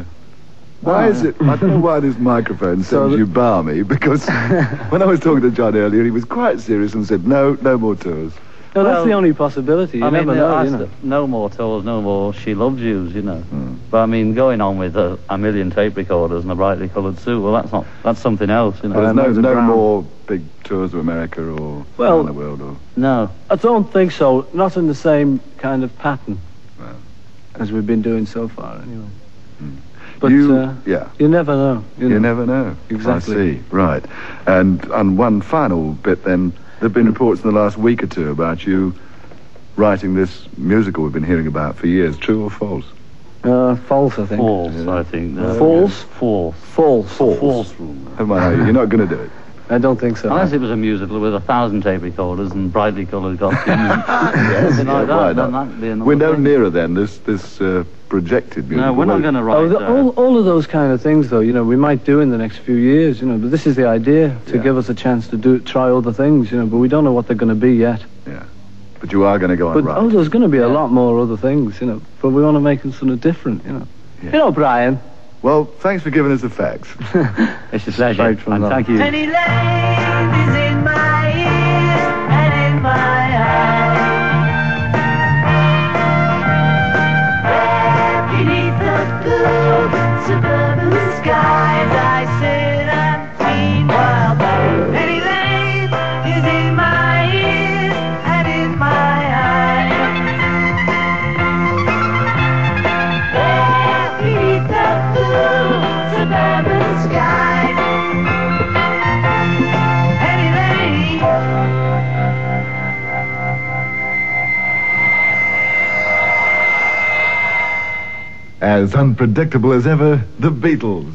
Why is it? I don't know why this microphone So seems the- you balmy, because when I was talking to John earlier, he was quite serious and said, no, no more tours. No, that's Well, the only possibility. You I mean, never know, I you s- know. no more tours, no more She Loves Yous, you know. Mm. But I mean, going on with a, a million tape recorders and a brightly coloured suit, well, that's not, that's something else, you know. But there's Uh, no, Motor no Ground. more big tours of America or Well- around the world. Or No. I don't think so. Not in the same kind of pattern Well. as we've been doing so far, anyway. Mm. But you, uh, yeah. you never know. You, You know. never know. Exactly. I see. Right. And on one final bit then, there have been reports in the last week or two about you writing this musical we've been hearing about for years. True or false? Uh, false, I think. False, I think. Uh, False? False. False. False. False rumour. Never mind, you're not going to do it. I don't think so. Unless it was a musical with a thousand tape recorders and brightly coloured costumes. Yes, Something like yeah, why that, then not? that'd be another We're no thing. nearer then, this this uh, projected musical. No, we're not won't- going to write Oh, the, uh, all, all of those kind of things, though, you know, we might do in the next few years, you know, but this is the idea, to Yeah. give us a chance to do try other things, you know, but we don't know what they're going to be yet. Yeah. But you are going to go on But, right. oh, there's going to be a lot more other things, you know, but we want to make them sort of different, you know. Yeah. You know, Brian. Well, thanks for giving us the facts. It's a pleasure. Straight from And love. thank you. Penny Lane is in my ears and in my eyes. There beneath the blue suburban skies, I sit and dream while Penny Lane is in my ears and in my eyes. There beneath the blue suburban skies, Penny Lane. As unpredictable as ever, the Beatles.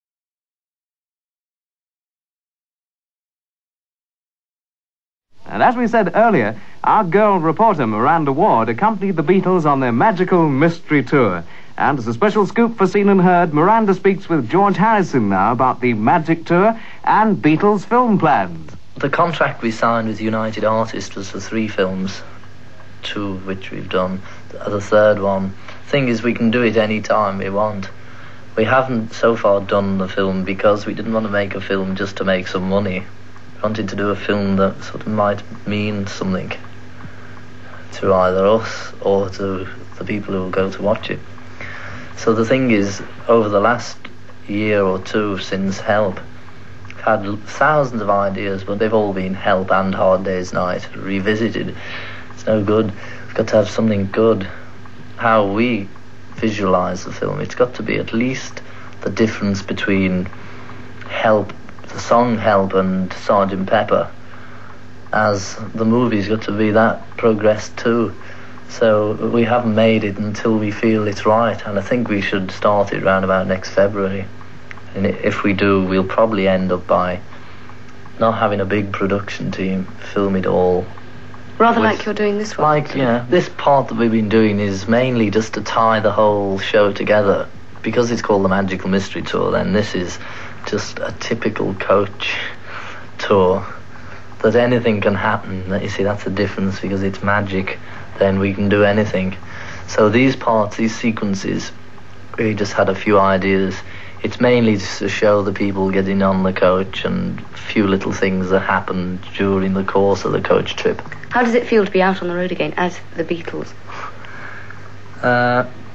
And as we said earlier, our girl reporter Miranda Ward accompanied the Beatles on their magical mystery tour. And as a special scoop for Seen and Heard, Miranda speaks with George Harrison now about the magic tour and Beatles film plans. The contract we signed with United Artists was for three films, two of which we've done. The third one, thing is, we can do it any time we want. We haven't so far done the film because we didn't want to make a film just to make some money. We wanted to do a film that sort of might mean something to either us or to the people who will go to watch it. So the thing is, over the last year or two since Help, I've had l- thousands of ideas, but they've all been Help and Hard Day's Night revisited. It's no good. We've got to have something good. How we visualise the film, it's got to be at least the difference between Help, the song Help, and Sergeant Pepper, as the movie's got to be that progressed too. So we haven't made it until we feel it's right, and I think we should start it round about next February. And i- if we do, we'll probably end up by not having a big production team film it all. Rather with- like you're doing this one. Like, yeah, this part that we've been doing is mainly just to tie the whole show together. Because it's called the Magical Mystery Tour, then this is just a typical coach tour. That anything can happen. That, you see, that's the difference, because it's magic, then we can do anything. So these parts, these sequences, we just had a few ideas. It's mainly just to show the people getting on the coach and a few little things that happened during the course of the coach trip. How does it feel to be out on the road again as the Beatles? Uh,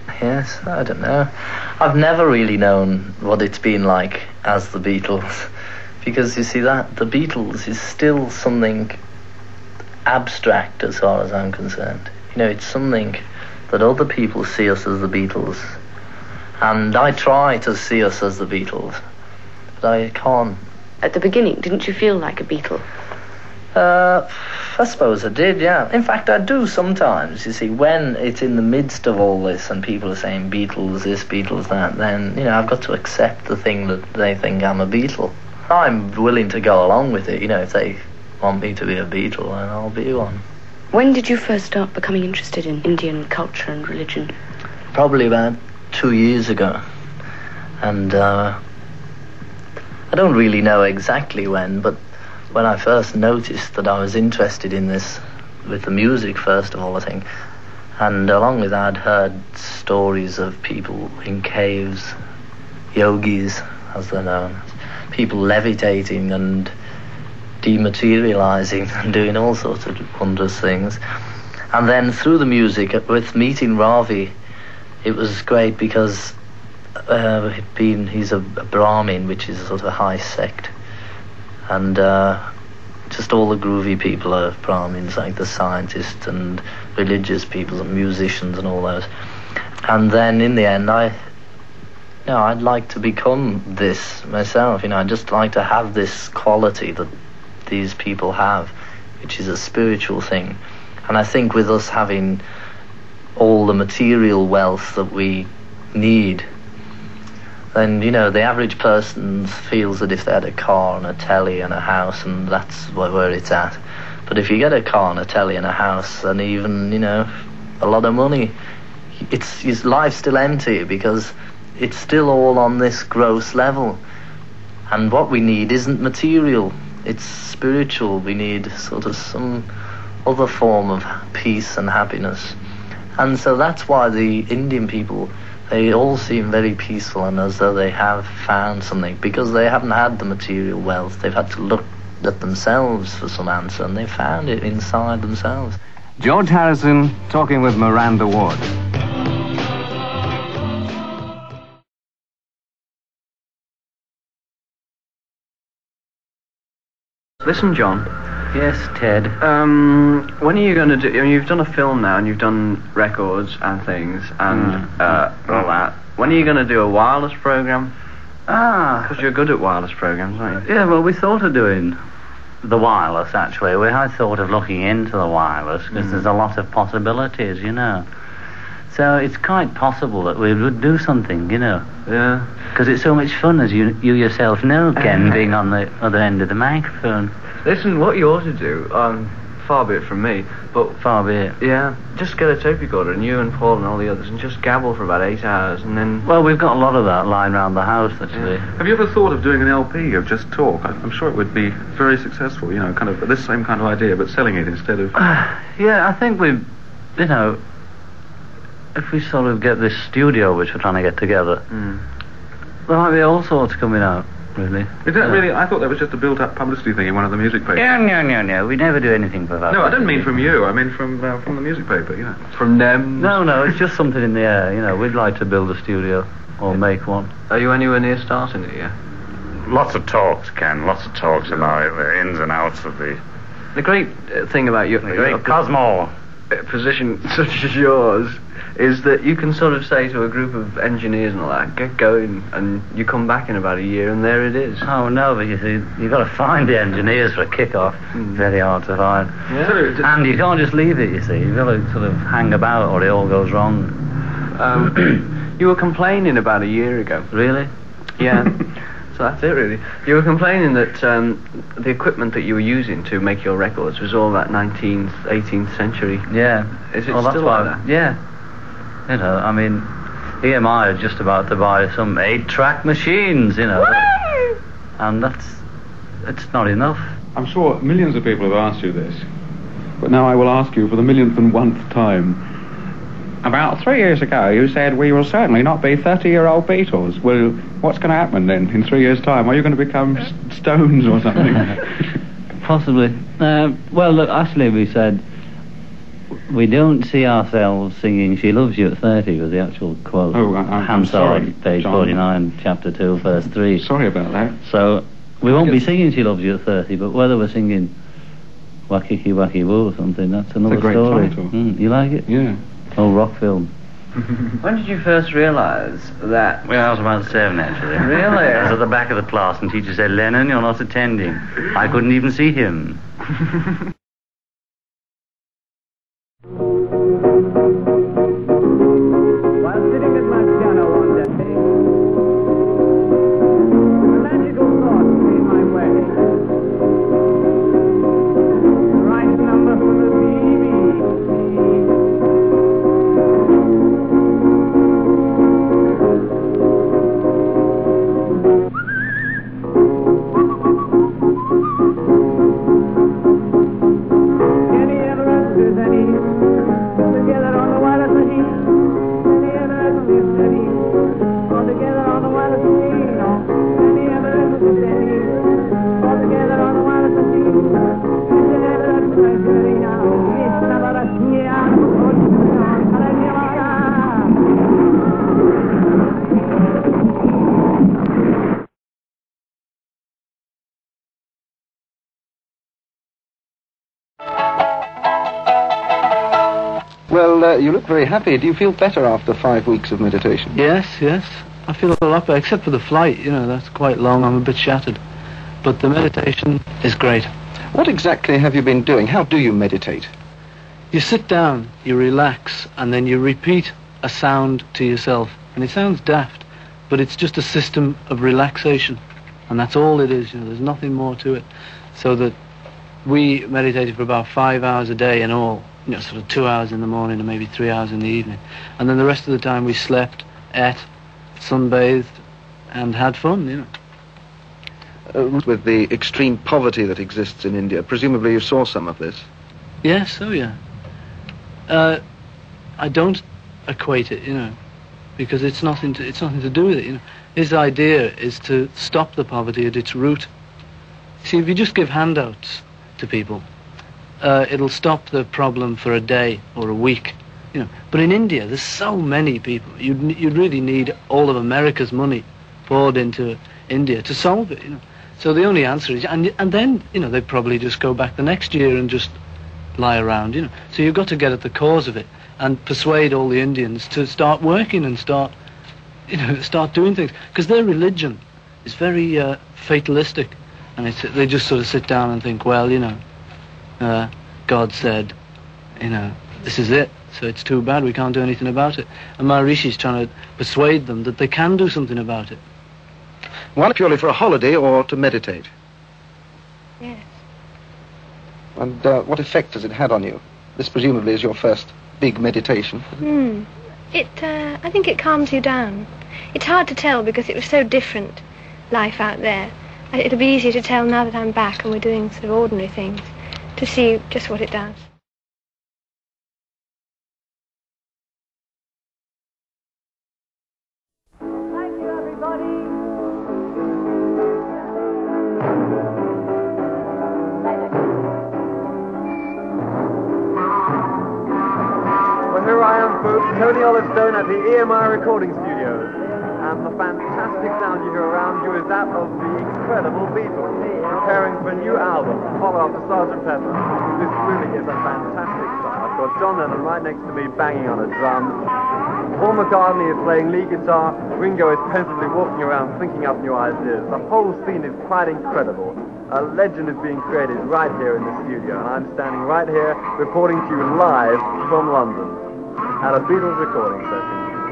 Yes, I don't know. I've never really known what it's been like as the Beatles. Because you see that the Beatles is still something abstract as far as I'm concerned. You know, it's something that other people see us as the Beatles. And I try to see us as the Beatles, but I can't. At the beginning, didn't you feel like a Beatle? Uh, I suppose I did, yeah. In fact, I do sometimes. You see, when it's in the midst of all this and people are saying Beatles this, Beatles that, then, you know, I've got to accept the thing that they think I'm a Beatle. I'm willing to go along with it. You know, if they want me to be a Beatle, then I'll be one. When did you first start becoming interested in Indian culture and religion? Probably about two years ago. And uh, I don't really know exactly when, but when I first noticed that I was interested in this, with the music first of all, I think, and along with that I'd heard stories of people in caves, yogis as they're known, people levitating and dematerializing and doing all sorts of wondrous things. And then through the music, with meeting Ravi, it was great because uh, being, he's a, a Brahmin, which is a sort of high sect, and uh, just all the groovy people are Brahmins, like the scientists and religious people and musicians and all those. And then in the end, I, you know, I'd like to become this myself. You know, I'd just like to have this quality that these people have, which is a spiritual thing. And I think with us having all the material wealth that we need, then, you know, the average person feels that if they had a car and a telly and a house, and that's where, where it's at. But if you get a car and a telly and a house and even, you know, a lot of money, it's, it's life's still empty because it's still all on this gross level. And what we need isn't material, it's spiritual. We need sort of some other form of peace and happiness. And so that's why the Indian people, they all seem very peaceful and as though they have found something, because they haven't had the material wealth. They've had to look at themselves for some answer, and they found it inside themselves. George Harrison talking with Miranda Ward. Listen, John. Yes, Ted. Um, when are you going to do... I mean, you've done a film now, and you've done records and things, and Mm. uh, all that. When are you going to do a wireless program? Ah. Because you're good at wireless programs, aren't you? Yeah, well, we thought of doing the wireless, actually. We had thought of looking into the wireless, because Mm. there's a lot of possibilities, you know. So it's quite possible that we would do something, you know. Yeah. Because it's so much fun, as you you yourself know, Ken, being on the other end of the microphone. Listen, what you ought to do, um, far be it from me, but... Far be it. Yeah, just get a tape recorder, and you and Paul and all the others, and just gabble for about eight hours, and then... Well, we've got a lot of that lying around the house, actually. Have you ever thought of doing an L P of just talk? I- I'm sure it would be very successful, you know, kind of this same kind of idea, but selling it instead of... Yeah, I think we, you know, if we sort of get this studio which we're trying to get together, Mm. there might be all sorts coming out, really. Is that Yeah. really... I thought that was just a built-up publicity thing in one of the music papers. No, no, no, no. We never do anything for that. No, I don't mean from you. I mean from uh, from the music paper, you know. From them? No, no, it's just something in the air. You know, we'd like to build a studio or make one. Are you anywhere near starting it yet? Lots of talks, Ken. Lots of talks about it, the ins and outs of the... The great uh, thing about your, The great your Cosmo. uh, position such as yours is that you can sort of say to a group of engineers and all that, get going, and you come back in about a year and there it is. Oh, no, but you see, you've got to find the engineers for a kick-off. Very hard to find. Yeah. And you can't just leave it, you see. You've got to sort of hang about or it all goes wrong. Um, you were complaining about a year ago. Really? Yeah. So that's it, really. You were complaining that um, the equipment that you were using to make your records was all that nineteenth, eighteenth century. Yeah. Is it well, that's still why, like that? Yeah. You know, I mean, E M I are just about to buy some eight-track machines, you know. And that's... it's not enough. I'm sure millions of people have asked you this, but now I will ask you for the millionth and one time. About three years ago, you said we will certainly not be thirty-year-old Beatles. Well, what's going to happen then in three years' time? Are you going to become S- Stones or something? Possibly. Uh, well, look, actually we said We don't see ourselves singing She Loves You at thirty was the actual quote. Oh, I, I'm Hansel, sorry, page John. forty-nine, chapter two, verse three. Sorry about that. So, we won't be singing She Loves You at thirty, but whether we're singing Wakiki Waki Woo or something, that's another It's a great story. title. Mm, you like it? Yeah. Old rock film. When did you first realise that? Well, I was about seven, actually. Really? I was at the back of the class, and teacher said, Lennon, you're not attending. I couldn't even see him. While sitting at my piano one day, a magical thought came my way. The right number for the B B Kenny Everett is any together on the wireless machine. Kenny Everett is any all together on the wireless machine. No, Kenny Everett is any all together on the wireless machine. Kenny Everett is any now. It's never a yeah. Well, uh, you look very happy. Do you feel better after five weeks of meditation? Yes, yes. I feel a lot better, except for the flight, you know, that's quite long. I'm a bit shattered. But the meditation is great. What exactly have you been doing? How do you meditate? You sit down, you relax, and then you repeat a sound to yourself. And it sounds daft, but it's just a system of relaxation. And that's all it is, you know, there's nothing more to it. So that we meditated for about five hours a day in all. You know, sort of two hours in the morning and maybe three hours in the evening. And then the rest of the time we slept, ate, sunbathed, and had fun, you know. Uh, with the extreme poverty that exists in India, presumably you saw some of this. Yes, oh yeah. Uh, I don't equate it, you know, because it's nothing to, it's nothing to do with it, you know. His idea is to stop the poverty at its root. See, if you just give handouts to people, Uh, it'll stop the problem for a day or a week, you know. But in India, there's so many people. You'd you'd really need all of America's money poured into India to solve it, you know. So the only answer is, and and then you know they probably just go back the next year and just lie around, you know. So you've got to get at the cause of it and persuade all the Indians to start working and start, you know, start doing things, because their religion is very uh, fatalistic, and it's, they just sort of sit down and think, well, you know. Uh, God said, you know, this is it, so it's too bad, we can't do anything about it. And Maharishi's trying to persuade them that they can do something about it. One purely for a holiday or to meditate? Yes. And uh, what effect has it had on you? This presumably is your first big meditation. Hmm. It, uh, I think it calms you down. It's hard to tell because it was so different, life out there. It'll be easier to tell now that I'm back and we're doing sort of ordinary things, to see just what it does. Thank you, everybody. Well, here I am, folks, Tony Olivestone at the E M I recording studios. And the fantastic sound you hear around you is that of the incredible Beatles, preparing for a new album, follow up to Sergeant Pepper. This really is a fantastic song. I've got John Lennon right next to me banging on a drum. Paul McCartney is playing lead guitar. Ringo is pensively walking around thinking up new ideas. The whole scene is quite incredible. A legend is being created right here in the studio, and I'm standing right here reporting to you live from London at a Beatles recording session.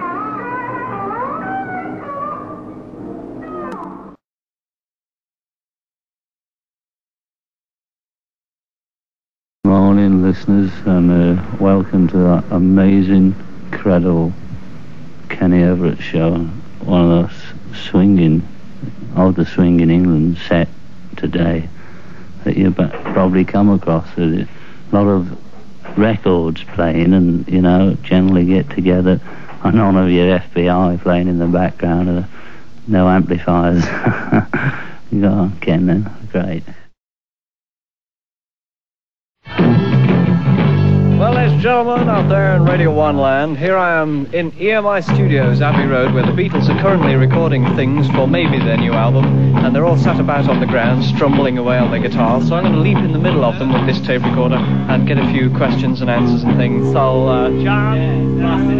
Morning, listeners, and uh, welcome to that amazing, incredible Kenny Everett show. One of those swinging, of the swing in England set today that you probably come across. There's a lot of records playing, and you know, generally get together, and none of your F B I playing in the background, and no amplifiers. Go on, Ken, then. Great. Well, ladies and gentlemen out there in Radio One land, here I am in E M I Studios, Abbey Road, where the Beatles are currently recording things for maybe their new album, and they're all sat about on the ground, strumbling away on their guitars, so I'm going to leap in the middle of them with this tape recorder and get a few questions and answers and things. So, uh, John...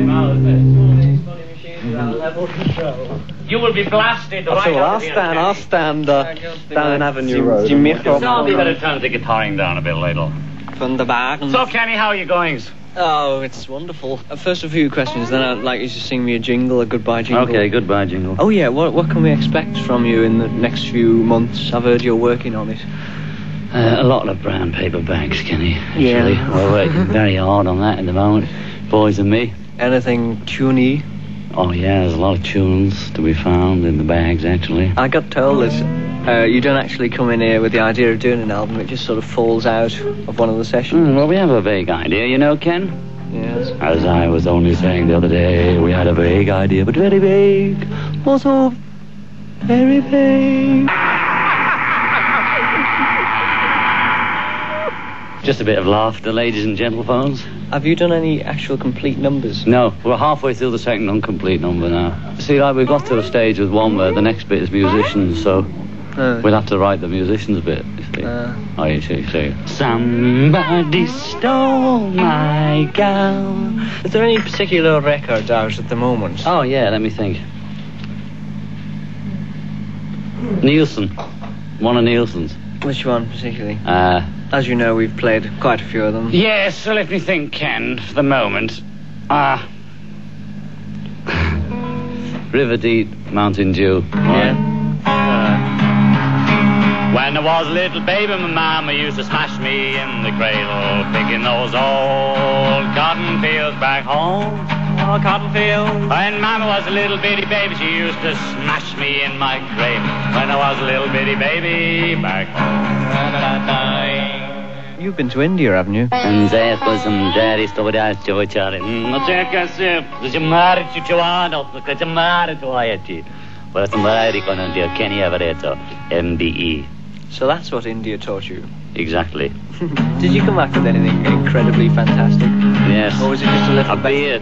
You will be blasted right So well, I'll out of stand, I'll stand uh, down in Avenue Jim- Road. Jim Michael. So we better turn the guitaring down a bit later. From the back. So, Kenny, how are you going? Oh, it's wonderful. Uh, first a few questions, then I'd like you to sing me a jingle, a goodbye jingle. Okay, goodbye jingle. Oh yeah, what what can we expect from you in the next few months? I've heard you're working on it. Uh, a lot of brown paper bags, Kenny. Actually. Yeah. We're working very hard on that at the moment, boys and me. Anything tuney? Oh, yeah, there's a lot of tunes to be found in the bags, actually. I got told that uh, you don't actually come in here with the idea of doing an album, it just sort of falls out of one of the sessions. Mm, well, we have a vague idea, you know, Ken? Yes. As I was only saying the other day, we had a vague idea, but very vague. Also, very vague. Just a bit of laughter, ladies and gentlephones. Have you done any actual complete numbers? No, we're halfway through the second incomplete number now. See, like, we've got to a stage with one where the next bit is musicians, so Uh. we'll have to write the musicians bit, you see. Uh. Oh, you see, see. Somebody stole my gown. Is there any particular record out at the moment? Oh, yeah, let me think. Nielsen. One of Nielsen's. Which one particularly? Uh... As you know, we've played quite a few of them. Yes, so let me think, Ken, for the moment. Ah. River Deep, Mountain Dew. Yeah. When I was a little baby, my mama used to smash me in the cradle, picking those old cotton fields back home. Oh, cotton fields. When mama was a little bitty baby, she used to smash me in my cradle. When I was a little bitty baby back home. You've been to India, haven't you? And there was some daddy story out to each other. No czeka się, że marry ci ciuano, że marry tu ajeti. But somebody gonna do Kenny Everett, M B E. So that's what India taught you? Exactly. Did you come back with anything incredibly fantastic? Yes. Or was it just a little a beard?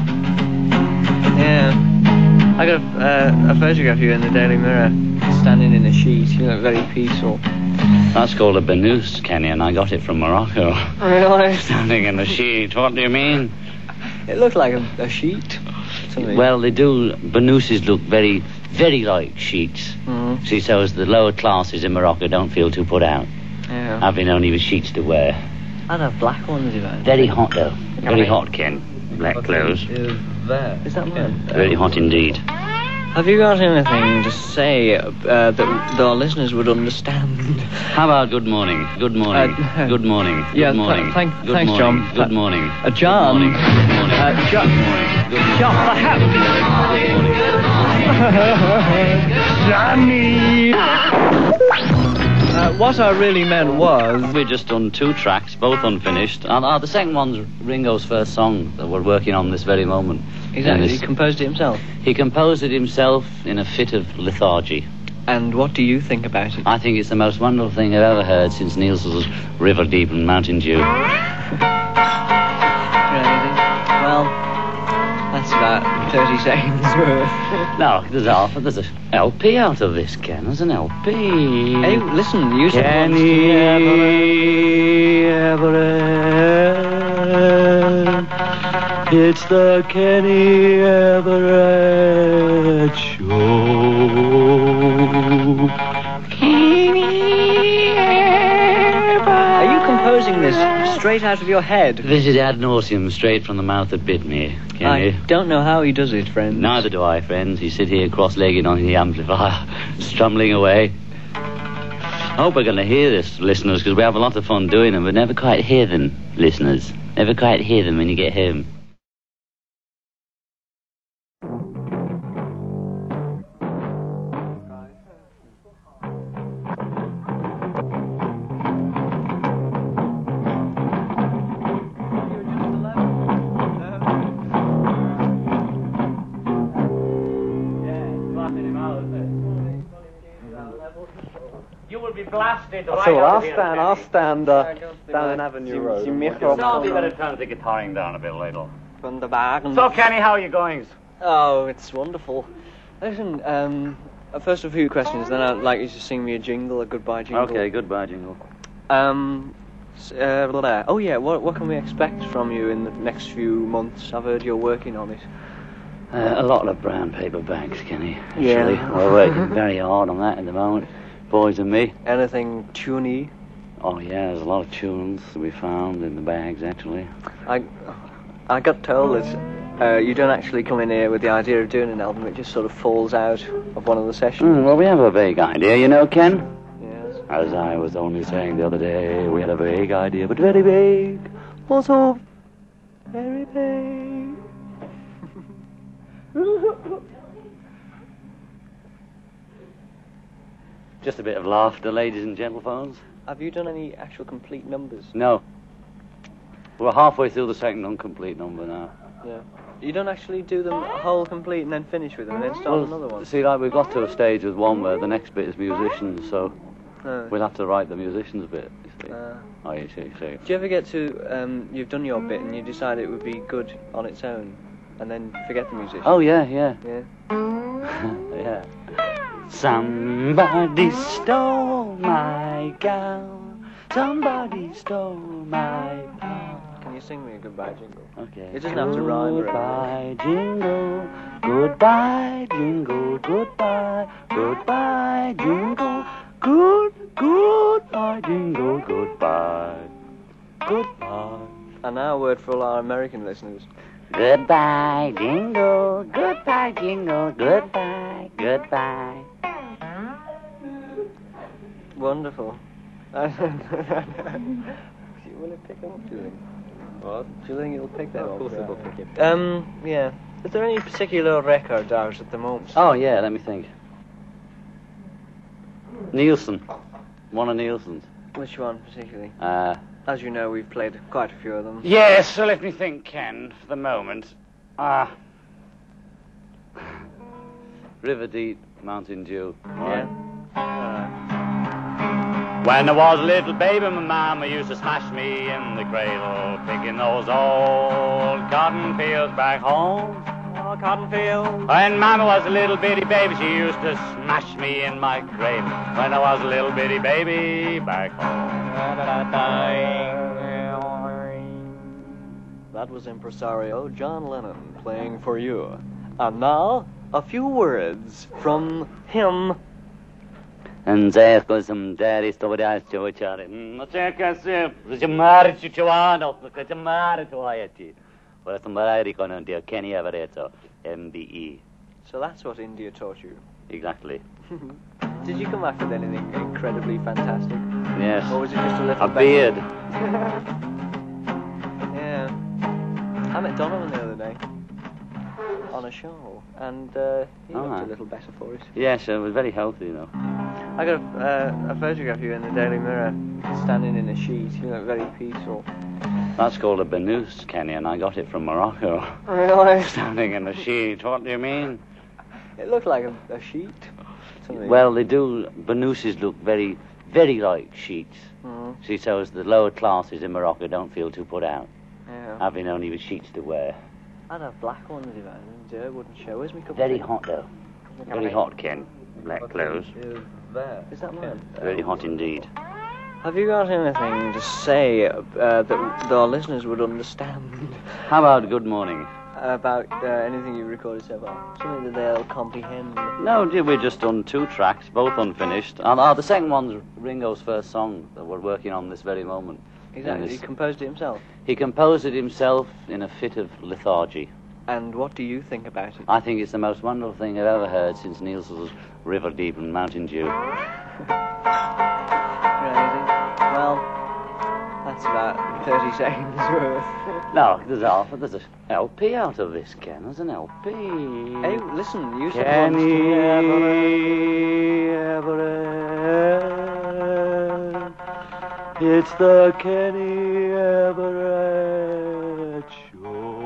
Yeah. I got a, uh, a photograph of you in the Daily Mirror, standing in a sheet. You look very peaceful. That's called a banous, Kenny, and I got it from Morocco. Really? Standing in a sheet. What do you mean? It looked like a, a sheet to me. Well, they do. Banouses look very, very like sheets. Mm. See, so as the lower classes in Morocco don't feel too put out. Yeah. Having only the sheets to wear. I'd have black ones if I had. Very hot, though. Very hot, Ken. Black clothes. Is there? Is that mine? Very hot indeed. Have you got anything to say uh, that our listeners would understand? How about good morning? Good morning. Uh, good morning. Yeah, good morning. th- thank, good thanks, morning. John. Good morning. Uh, John. Good morning. Good morning. Uh, John. Good morning. Good morning. John, Johnny. Uh, what I really meant was... We've just done two tracks, both unfinished. And uh, the second one's Ringo's first song that we're working on this very moment. Exactly, he composed it himself. He composed it himself in a fit of lethargy. And what do you think about it? I think it's the most wonderful thing I've ever heard since Nielsen's River Deep and Mountain Dew. Well, that's about thirty seconds worth. No, there's half. There's a L P out of this, Ken. There's an L P. Hey, listen, you said Kenny Everett. It's the Kenny Everett Show. Kenny Everett. Are you composing this straight out of your head? This is ad nauseum, straight from the mouth that bit me, Kenny. I don't know how he does it, friends. Neither do I, friends. He sit here cross-legged on the amplifier, strummling away. I hope we're going to hear this, listeners, because we have a lot of fun doing them, but never quite hear them, listeners. Never quite hear them when you get home. blasted So I'll stand, I'll stand uh, down Avenue Road. No, you better turn the guitaring down a bit later. From the back. And So, Kenny, how are you going? Oh, it's wonderful. Listen, um, uh, first a few questions, then I'd like you to sing me a jingle, a goodbye jingle. Okay, goodbye jingle. Um, s- uh, blah, blah. Oh yeah, what what can we expect from you in the next few months? I've heard you're working on it. Uh, a lot of brown paper bags, Kenny. Actually, Yeah. we're working very hard on that at the moment, boys and me. Anything tuney? Oh yeah, there's a lot of tunes to be found in the bags, actually. I I got told that uh, you don't actually come in here with the idea of doing an album. It just sort of falls out of one of the sessions. Mm, well, we have a vague idea, you know, Ken. Yes. As I was only saying the other day, we had a vague idea, but very vague. Also, very vague. Just a bit of laughter, ladies and gentlephones. Have you done any actual complete numbers? No. We're halfway through the second incomplete number now. Yeah. You don't actually do them whole complete and then finish with them and then start Well, another one? see, like, we've got to a stage with one where the next bit is musicians, so Oh. we'll have to write the musicians bit, you see. Uh, Oh, you see, see. do you ever get to, um, you've done your bit and you decide it would be good on its own and then forget the musician? Oh, yeah, yeah. Yeah. Yeah. Somebody stole my gown. Somebody stole my pound. Can you sing me a goodbye jingle? Okay. It doesn't have to rhyme or Goodbye, jingle. Goodbye, jingle. Goodbye. Goodbye, jingle. Good, goodbye, jingle. Goodbye. Goodbye. And now a word for all our American listeners. Goodbye, jingle. Goodbye, jingle. Goodbye. Goodbye. Wonderful. Will it pick them up, do you think? What? Do you think it'll pick them up? Of course it will pick it. Um, yeah. Is there any particular record out at the moment? Oh, yeah, let me think. Nielsen. One of Nielsen's. Which one particularly? Uh, As you know, we've played quite a few of them. yes, so let me think, Ken, for the moment. Ah. River Deep, Mountain Dew. Yeah. When I was a little baby, my mama used to smash me in the cradle, picking those old cotton fields back home. Oh, cotton field. When mama was a little bitty baby, she used to smash me in my cradle. When I was a little bitty baby back home. That was impresario John Lennon playing for you. And now, a few words from him. And there goes some daddy story to each other. No czeka się, że marczy ciuano, że marczy ciuajati. Well, somebody gonna do Kenny Everett, M B E. So that's what India taught you. Exactly. Did you come back with anything incredibly fantastic? Yes. Or was it just a little A bit- beard. Yeah. I met Donovan the other day on a show, and uh, he Oh, looked right. a little better for it. Yes, it was very healthy, you know. I got a, uh, a photograph of you in the Daily Mirror, standing in a sheet. You look very peaceful. That's called a banous, Kenny, and I got it from Morocco. Really? Standing in a sheet. What do you mean? It looked like a, a sheet to me. Well, they do. Banouses look very, very like sheets. Mhm. See, so as the lower classes in Morocco don't feel too put out, Yeah. having only the sheets to wear. I'd have black ones if I didn't. It wouldn't show. Where's my cup of Very tea? hot, though. Very hot, Ken. Black clothes. Is there? Is that mine? Very hot indeed. Have you got anything to say uh, that our listeners would understand How about good morning? about uh, anything you've recorded so far? Something that they'll comprehend. No, dear, we've just done two tracks, both unfinished. And uh, the second one's Ringo's first song that we're working on this very moment. Exactly. And He it's- composed it himself. He composed it himself in a fit of lethargy. And what do you think about it? I think it's the most wonderful thing I've ever heard since Nielsen's River Deep and Mountain Dew. Crazy. Well, that's about thirty seconds worth. No, there's a, there's a L P out of this, Ken. There's an L P. Hey, listen, you said Kenny Everett. It's the Kenny Everett Show.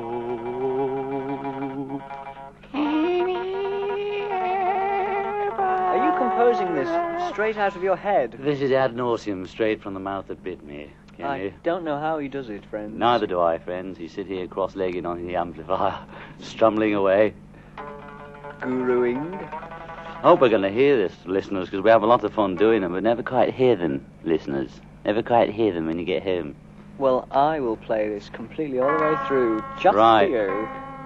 Are you composing this straight out of your head. This is ad nauseum, straight from the mouth that bit me. Can I you? don't know how he does it, friend. Neither do I, friends. You sit here cross-legged on the amplifier, strummling away. Guruing. I hope we're going to hear this, listeners, because we have a lot of fun doing them, but never quite hear them, listeners. Never quite hear them when you get home. Well, I will play this completely all the way through, just Right. for you.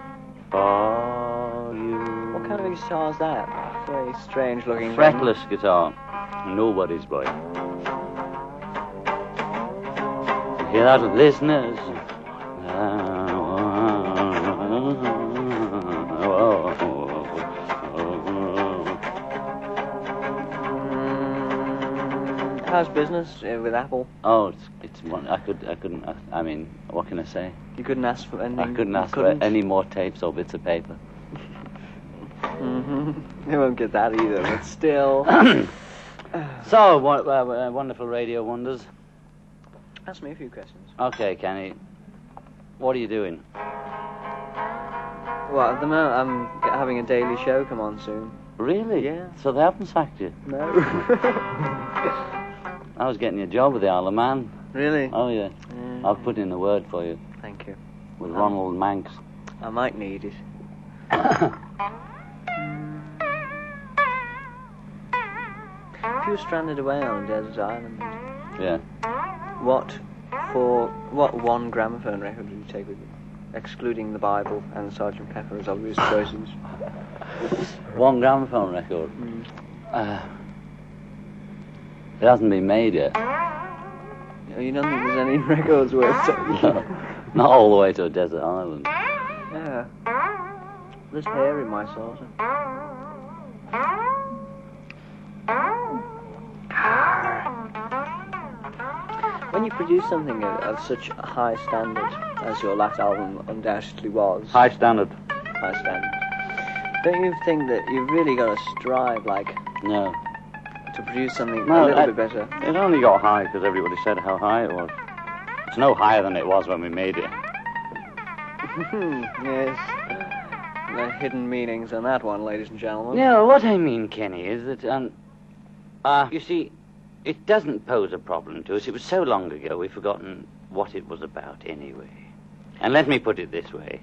For you. What kind of a guitar is that? Very strange-looking. Fretless guitar. Nobody's boy. Hear that, listeners? How's business uh, with Apple? Oh, it's it's one. I could I couldn't. I, I mean, what can I say? You couldn't ask for anything. I couldn't you ask couldn't? for any more tapes or bits of paper. Mm-hmm. You won't get that either, but still. So, what, uh, uh, wonderful radio wonders. Ask me a few questions. Okay, Kenny. What are you doing? Well, at the moment, I'm g- having a daily show come on soon. Really? Yeah. So they haven't sacked you? No. I was getting you a job with the Isle of Man. Really? Oh, yeah. Mm. I'll put in a word for you. Thank you. With Um, Ronald Manx. I might need it. If you were stranded away on a desert island, Yeah. what for what one gramophone record would you take with you? Excluding the Bible and Sergeant Pepper as obvious choices. One gramophone record. Mm. Uh, it hasn't been made yet. Oh, you don't think there's any records worth taking? No, not all the way to a desert island. Yeah. There's hair in my saucer. When you produce something of, of such a high standard as your last album undoubtedly was, High standard. high standard, don't you think that you've really got to strive, like, No. to produce something No, a little I- bit better? It only got high because everybody said how high it was. It's no higher than it was when we made it. Yes. The hidden meanings on that one, ladies and gentlemen. No, what I mean, Kenny, is that, um, uh, you see, it doesn't pose a problem to us. It was so long ago, we've forgotten what it was about anyway. And let me put it this way.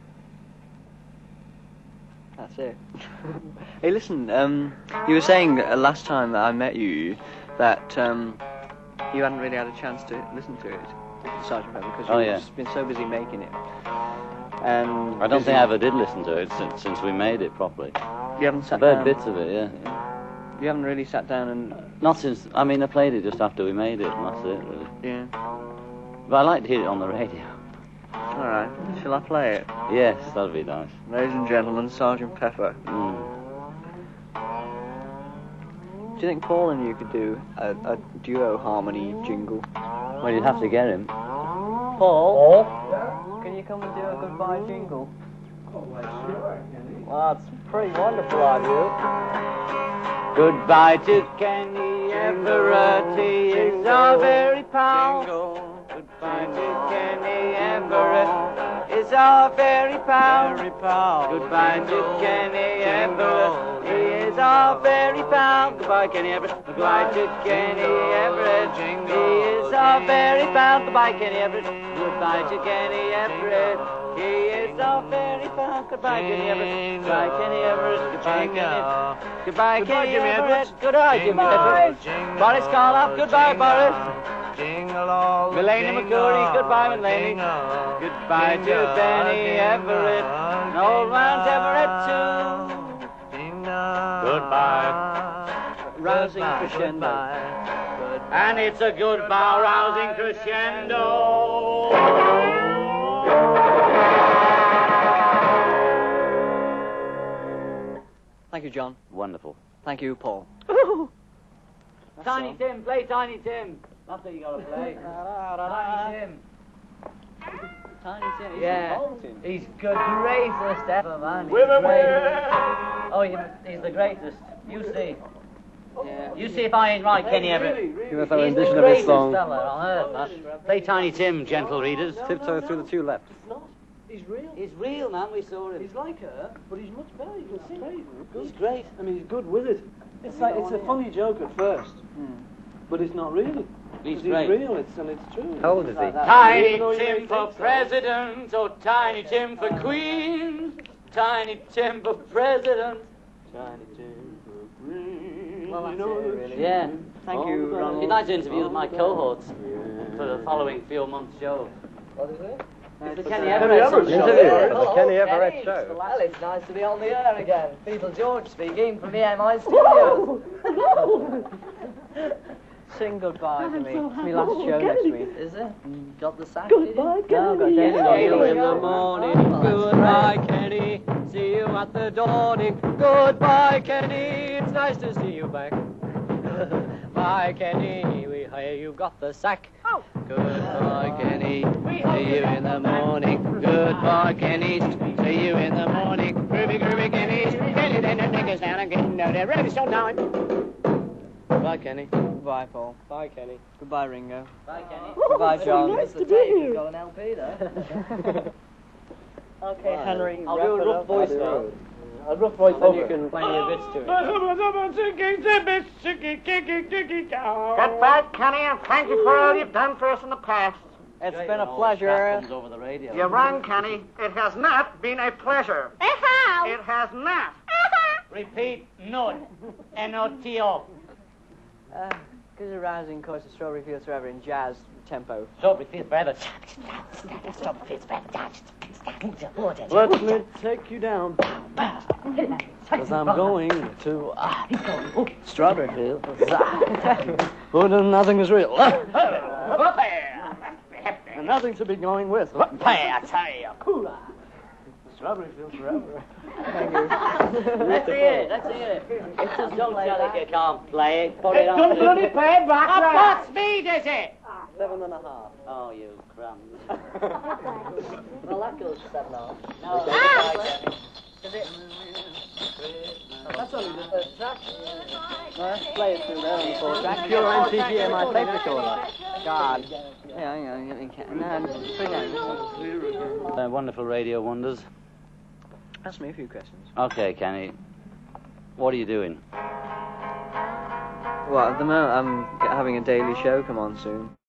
That's it. Hey, listen, um, you were saying uh, last time that I met you that um, you hadn't really had a chance to listen to it, Sergeant Pepper, because Oh, you've yeah. just been so busy making it. And I don't busy- think I ever did listen to it since, since we made it properly. You haven't sat I've heard down. bits of it, yeah. You haven't really sat down and Not since, I mean, I played it just after we made it, and that's it, really. yeah. But I like to hear it on the radio. All right. Shall I play it, Yes, that'd be nice. ladies and gentlemen? Sergeant Pepper. Mm. Do you think Paul and you could do a, a duo harmony jingle? Well, you'd have to get him. Paul? Can you come and do a goodbye jingle? Well, that's pretty wonderful of you. Goodbye to Kenny Everett, he is our very pal. Goodbye to Kenny Everett, is our very pal. Goodbye to Kenny Everett, he is our very pal. Goodbye, Kenny Everett. Goodbye to Kenny Everett, he is our very pal. Goodbye, Kenny Everett. Goodbye to Kenny Everett, he is our very pal. Goodbye, Kenny Everett. Goodbye, Kenny Everett. Goodbye, Kenny Everett. Goodbye, Kenny Everett. Goodbye, Jimmy Everett. Boris Karloff. Goodbye, Boris. Mulaney McCurry. Goodbye, Mulaney. Goodbye to Benny Everett. And old Rance Everett, too. Goodbye. Rousing crescendo. And it's a goodbye rousing crescendo. Thank you, John. Wonderful. Thank you, Paul. Tiny Tim, play Tiny Tim. That's what you gotta play. Tiny Tim. Tiny Tim. He's Yeah. revolting. He's the greatest ever, man. He's Women great. win. Oh, he, he's the greatest. You see. Yeah. You see if I ain't right, Kenny Everett. Give us a He's rendition the of his greatest song. fella on earth, man. Play Tiny Tim, gentle readers. Tiptoe through the two left. He's real. He's real, man. We saw him. He's like her, but he's much better. He can sing. He's great. I mean, he's good with it. It's like it's a funny joke at first, but it's not really. He's It's great. real. It's and it's true. How old is he? Tiny Even though you may Tim think for so. president, oh Tiny Tim for queen. Tiny Tim for president. Tiny Tim for queen. Well, that's You know it, the really. Yeah. Thank you, Ronald. He'd like to interview my cohorts for the following few months show. What is it? It's the Kenny Kenny Everett Everett show. show. Hello, Kenny Everett Everett show. show. Well, it's nice to be on the air again. Beetle George speaking from E M I Studios. Sing goodbye to me. It's my last show next week. Is it? Got the sack, Goodbye, did you? No, got Kenny. Daily See you Mail. in the morning. Goodbye, Kenny. See you at the dawning. Goodbye, Kenny. It's nice to see you back. Bye, Kenny. We hear you got the sack. Oh. Goodbye, Kenny. See you in the morning. Goodbye, Kenny. See you in the morning. Groovy, groovy, Kenny. Kenny, then the niggas down and getting out there. Ready, so now. Goodbye, Kenny. Goodbye, Paul. Bye, Kenny. Goodbye, Ringo. Bye, Kenny. Goodbye, John. Nice It's to the be tape. here. You've got an L P there. Okay, Henry. I'll wrap do a it rough up. voice now. A rough voice, then you can play your bits to it. Goodbye, Kenny, and thank you for all you've done for us in the past. It's been a pleasure. Comes over the radio. You're wrong, Kenny. It has not been a pleasure. It has. It has not. Repeat, none. N O T O. Uh, gives a rousing chorus of Strawberry Fields Forever in jazz tempo. Strawberry Fields Forever. Strawberry Fields Forever. Let me take you down. Because I'm going to uh, Strawberry Fields. But nothing is real. And nothing to be going with. I tell you. Strawberry Fields Forever. Let's hear it, let's hear it. It's just don't tell it you can't play it. Put it on. Don't bloody play it back, Up right? what speed is it? Seven and a half. Oh, you crumbs. Well, that goes to seven and a half. No, Ah! Is it? That's only the first track. No, let's play it through there on the fourth track. Pure M T G M I tape recorder. God. Yeah, hang on, you can't. No, bring out. Uh, wonderful radio wonders. Ask me a few questions. Okay, Kenny. What are you doing? Well, at the moment, I'm g- having a daily show come on soon.